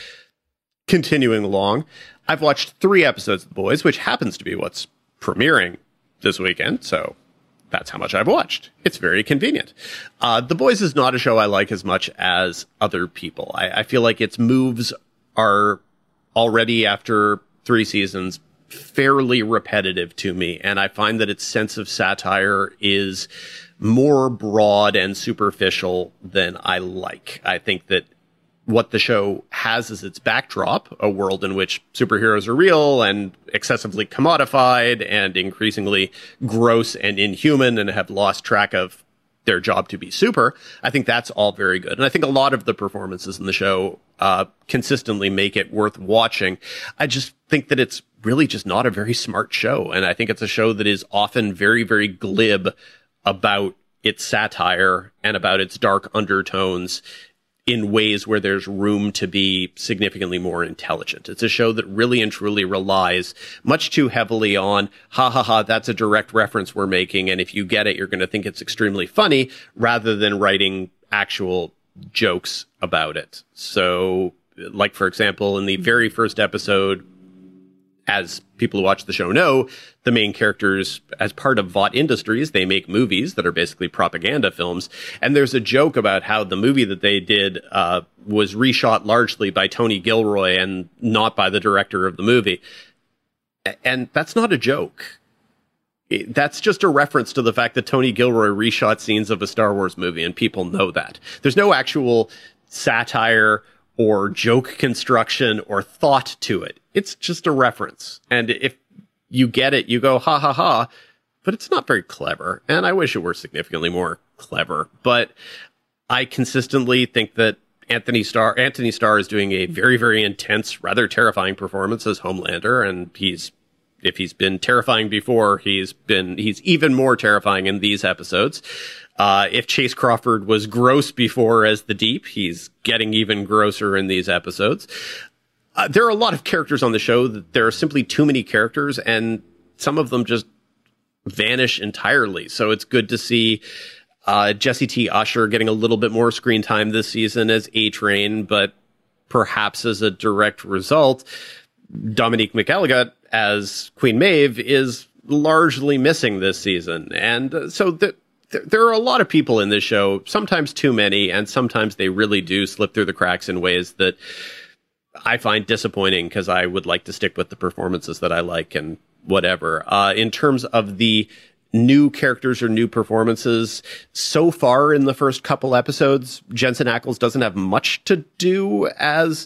Continuing along, I've watched 3 episodes of The Boys, which happens to be what's premiering this weekend, so that's how much I've watched. It's very convenient. The Boys is not a show I like as much as other people. I feel like its moves are already, after 3 seasons, fairly repetitive to me, and I find that its sense of satire is more broad and superficial than I like. I think that what the show has as its backdrop, a world in which superheroes are real and excessively commodified and increasingly gross and inhuman and have lost track of their job to be super, I think that's all very good. And I think a lot of the performances in the show consistently make it worth watching. I just think that it's really just not a very smart show. And I think it's a show that is often very, very glib about its satire and about its dark undertones in ways where there's room to be significantly more intelligent. It's a show that really and truly relies much too heavily on, that's a direct reference we're making, and if you get it, you're going to think it's extremely funny, rather than writing actual jokes about it. So, like, for example, in the very first episode, as people who watch the show know, the main characters, as part of Vought Industries, they make movies that are basically propaganda films. And there's a joke about how the movie that they did was reshot largely by Tony Gilroy and not by the director of the movie. And that's not a joke. That's just a reference to the fact that Tony Gilroy reshot scenes of a Star Wars movie, and people know that. There's no actual satire or joke construction or thought to it. It's just a reference. And if you get it, you go, but it's not very clever. And I wish it were significantly more clever. But I consistently think that Anthony Starr is doing a very, very intense, rather terrifying performance as Homelander. And if he's been terrifying before, he's even more terrifying in these episodes. If Chase Crawford was gross before as the Deep, he's getting even grosser in these episodes. There are a lot of characters on the show that there are simply too many characters, and some of them just vanish entirely. So it's good to see Jesse T. Usher getting a little bit more screen time this season as A-Train, but perhaps as a direct result, Dominique McElligott as Queen Maeve is largely missing this season. And so there are a lot of people in this show, sometimes too many, and sometimes they really do slip through the cracks in ways that I find disappointing, because I would like to stick with the performances that I like and whatever. In terms of the new characters or new performances, so far in the first couple episodes, Jensen Ackles doesn't have much to do as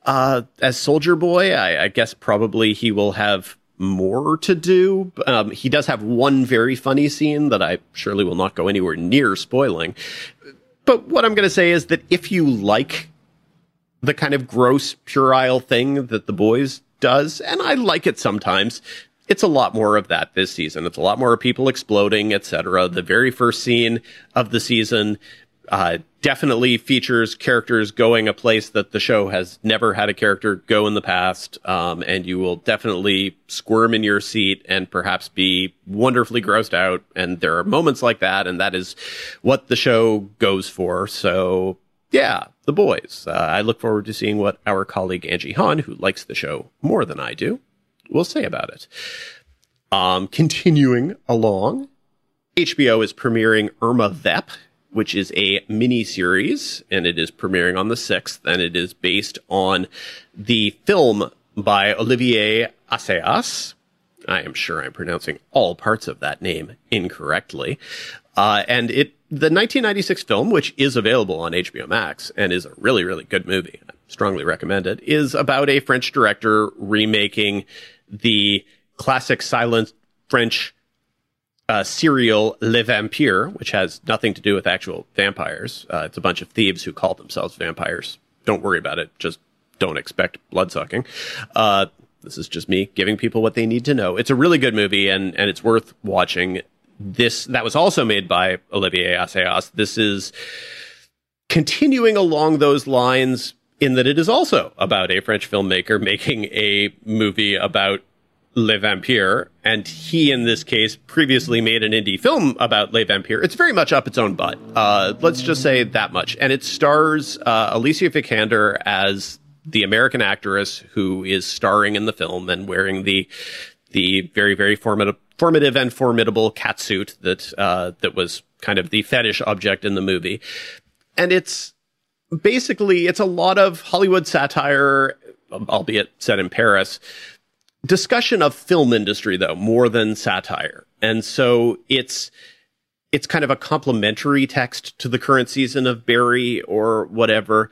Soldier Boy. I guess probably he will have more to do. He does have one very funny scene that I surely will not go anywhere near spoiling. But what I'm going to say is that if you like the kind of gross, puerile thing that The Boys does, and I like it sometimes, it's a lot more of that this season. It's a lot more people exploding, etc. The very first scene of the season definitely features characters going a place that the show has never had a character go in the past, and you will definitely squirm in your seat and perhaps be wonderfully grossed out, and there are moments like that, and that is what the show goes for. So yeah, The Boys. I look forward to seeing what our colleague Angie Han, who likes the show more than I do, will say about it. Continuing along, HBO is premiering Irma Vep, which is a mini-series, and it is premiering on the 6th, and it is based on the film by Olivier Assayas. I am sure I'm pronouncing all parts of that name incorrectly. And the 1996 film, which is available on HBO Max and is a really, really good movie, I strongly recommend it, is about a French director remaking the classic silent French serial Les Vampires, which has nothing to do with actual vampires. It's a bunch of thieves who call themselves vampires. Don't worry about it. Just don't expect bloodsucking. This is just me giving people what they need to know. It's a really good movie, and it's worth watching. That was also made by Olivier Assayas. This is continuing along those lines in that it is also about a French filmmaker making a movie about Les Vampires, and he, in this case, previously made an indie film about Les Vampires. It's very much up its own butt. Let's just say that much. And it stars Alicia Vikander as the American actress who is starring in the film and wearing the very, very formative and formidable catsuit that was kind of the fetish object in the movie. And it's a lot of Hollywood satire, albeit set in Paris. Discussion of film industry, though, more than satire. And so it's kind of a complimentary text to the current season of Barry or whatever.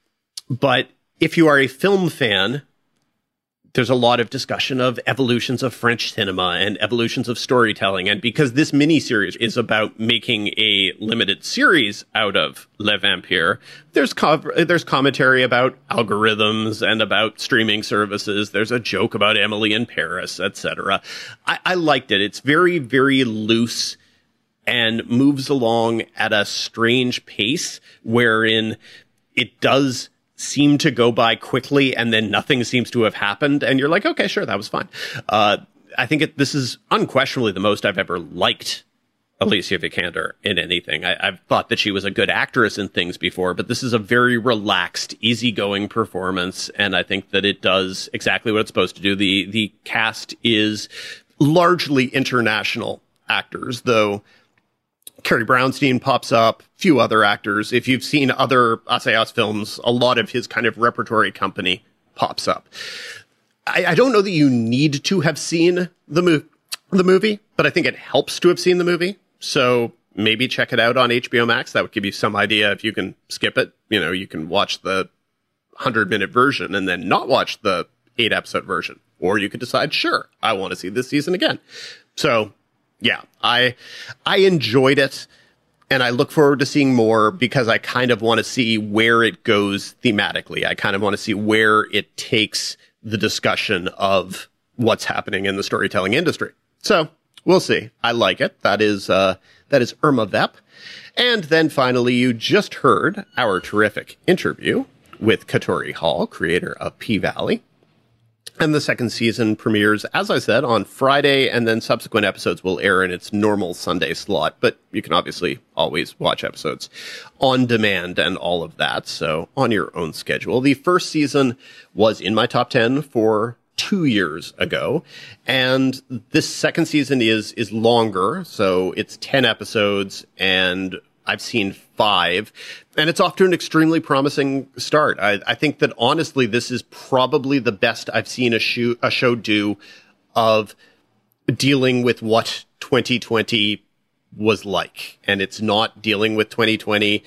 But if you are a film fan, there's a lot of discussion of evolutions of French cinema and evolutions of storytelling. And because this miniseries is about making a limited series out of Les Vampires, there's commentary about algorithms and about streaming services. There's a joke about Emily in Paris, etc. I liked it. It's very, very loose and moves along at a strange pace wherein it does seem to go by quickly and then nothing seems to have happened. And you're like, okay, sure, that was fine. I think this is unquestionably the most I've ever liked Alicia Vikander in anything. I've thought that she was a good actress in things before, but this is a very relaxed, easygoing performance. And I think that it does exactly what it's supposed to do. The cast is largely international actors, though Carrie Brownstein pops up, few other actors. If you've seen other Assayas films, a lot of his kind of repertory company pops up. I don't know that you need to have seen the movie, but I think it helps to have seen the movie. So maybe check it out on HBO Max. That would give you some idea if you can skip it. You know, you can watch the 100-minute version and then not watch the 8-episode version. Or you could decide, sure, I want to see this season again. So yeah, I enjoyed it, and I look forward to seeing more because I kind of want to see where it goes thematically. I kind of want to see where it takes the discussion of what's happening in the storytelling industry. So we'll see. I like it. That is Irma Vep. And then finally, you just heard our terrific interview with Katori Hall, creator of P-Valley. And the second season premieres, as I said, on Friday, and then subsequent episodes will air in its normal Sunday slot. But you can obviously always watch episodes on demand and all of that, so on your own schedule. The first season was in my top 10 for 2 years ago, and this second season is longer, so it's 10 episodes, and I've seen 5, and it's off to an extremely promising start. I think that honestly, this is probably the best I've seen a show do of dealing with what 2020 was like. And it's not dealing with 2020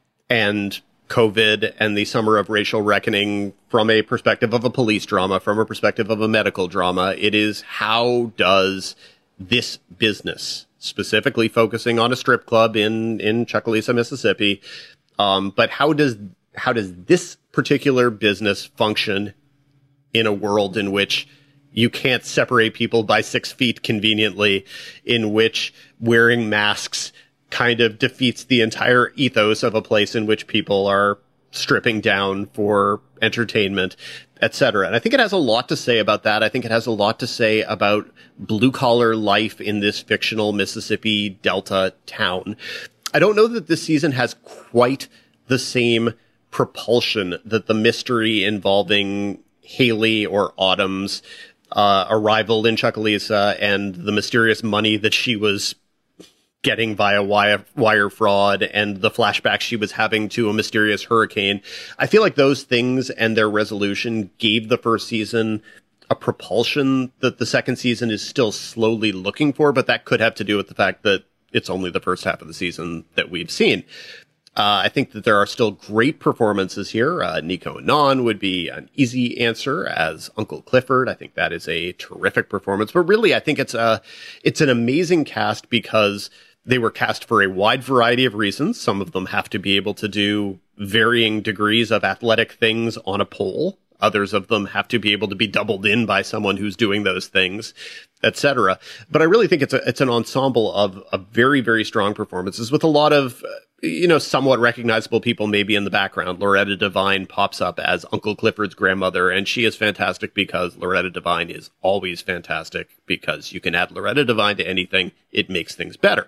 and COVID and the summer of racial reckoning from a perspective of a police drama, from a perspective of a medical drama. It is, how does this business, specifically focusing on a strip club in Chucalissa, Mississippi, but how does this particular business function in a world in which you can't separate people by 6 feet conveniently, in which wearing masks kind of defeats the entire ethos of a place in which people are stripping down for entertainment, etc. And I think it has a lot to say about that. I think it has a lot to say about blue-collar life in this fictional Mississippi Delta town. I don't know that this season has quite the same propulsion that the mystery involving Haley or Autumn's arrival in Chucalissa and the mysterious money that she was getting via wire fraud and the flashbacks she was having to a mysterious hurricane. I feel like those things and their resolution gave the first season a propulsion that the second season is still slowly looking for, but that could have to do with the fact that it's only the first half of the season that we've seen. I think that there are still great performances here. Nico Annan would be an easy answer as Uncle Clifford. I think that is a terrific performance. But really, I think it's an amazing cast because they were cast for a wide variety of reasons. Some of them have to be able to do varying degrees of athletic things on a pole. Others of them have to be able to be doubled in by someone who's doing those things, etc. But I really think it's an ensemble of very, very strong performances with a lot of, somewhat recognizable people maybe in the background. Loretta Devine pops up as Uncle Clifford's grandmother, and she is fantastic because Loretta Devine is always fantastic because you can add Loretta Devine to anything. It makes things better.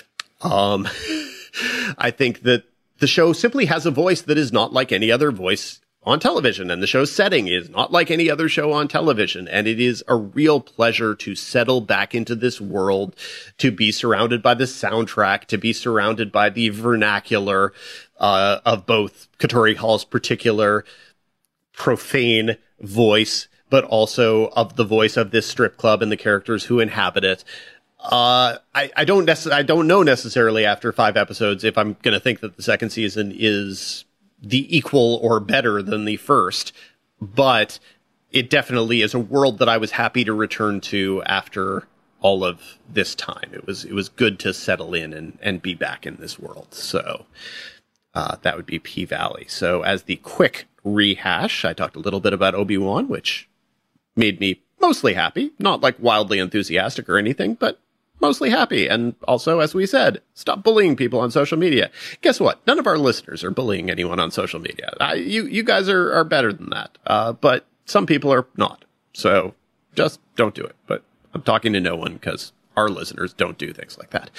I think that the show simply has a voice that is not like any other voice on television, and the show's setting is not like any other show on television. And it is a real pleasure to settle back into this world, to be surrounded by the soundtrack, to be surrounded by the vernacular of both Katori Hall's particular profane voice, but also of the voice of this strip club and the characters who inhabit it. I don't know necessarily after 5 episodes if I'm going to think that the second season is the equal or better than the first, but it definitely is a world that I was happy to return to after all of this time. It was good to settle in and be back in this world. So that would be P-Valley. So as the quick rehash, I talked a little bit about Obi-Wan, which made me mostly happy, not like wildly enthusiastic or anything, but mostly happy. And also, as we said, stop bullying people on social media. Guess what? None of our listeners are bullying anyone on social media. You guys are better than that. But some people are not. So just don't do it. But I'm talking to no one because our listeners don't do things like that.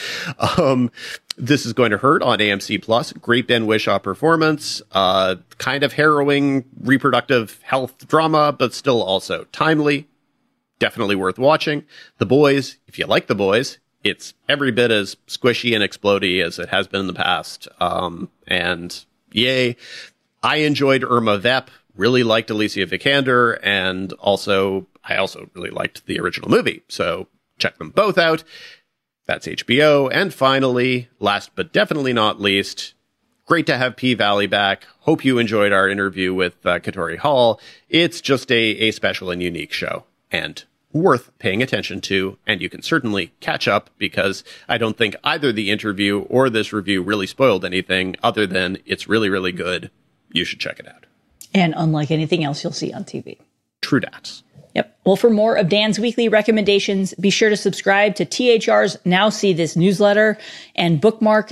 This is Going to Hurt on AMC Plus. Great Ben Whishaw performance. Kind of harrowing reproductive health drama, but still also timely. Definitely worth watching. The Boys, if you like The Boys, it's every bit as squishy and explodey as it has been in the past. And yay. I enjoyed Irma Vep, really liked Alicia Vikander, and I also really liked the original movie. So check them both out. That's HBO. And finally, last but definitely not least, great to have P-Valley back. Hope you enjoyed our interview with Katori Hall. It's just a special and unique show, and worth paying attention to, and you can certainly catch up because I don't think either the interview or this review really spoiled anything other than it's really, really good. You should check it out. And unlike anything else you'll see on TV. True dat. Yep. Well, for more of Dan's weekly recommendations, be sure to subscribe to THR's Now See This newsletter and bookmark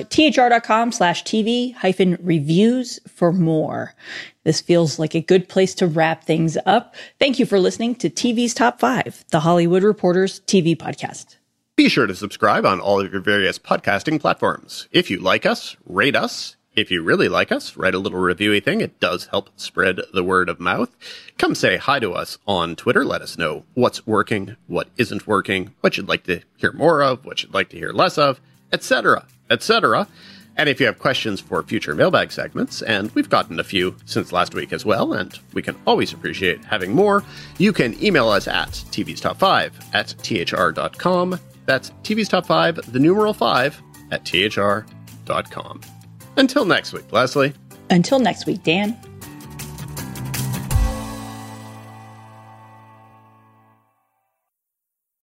thr.com/TV-reviews for more. This feels like a good place to wrap things up. Thank you for listening to TV's Top 5, the Hollywood Reporter's TV podcast. Be sure to subscribe on all of your various podcasting platforms. If you like us, rate us. If you really like us, write a little reviewy thing. It does help spread the word of mouth. Come say hi to us on Twitter. Let us know what's working, what isn't working, what you'd like to hear more of, what you'd like to hear less of, etc., etc. And if you have questions for future mailbag segments, and we've gotten a few since last week as well, and we can always appreciate having more, you can email us at TV's Top 5 at thr.com. That's TV's Top 5, the numeral 5, at thr.com. Until next week, Leslie. Until next week, Dan.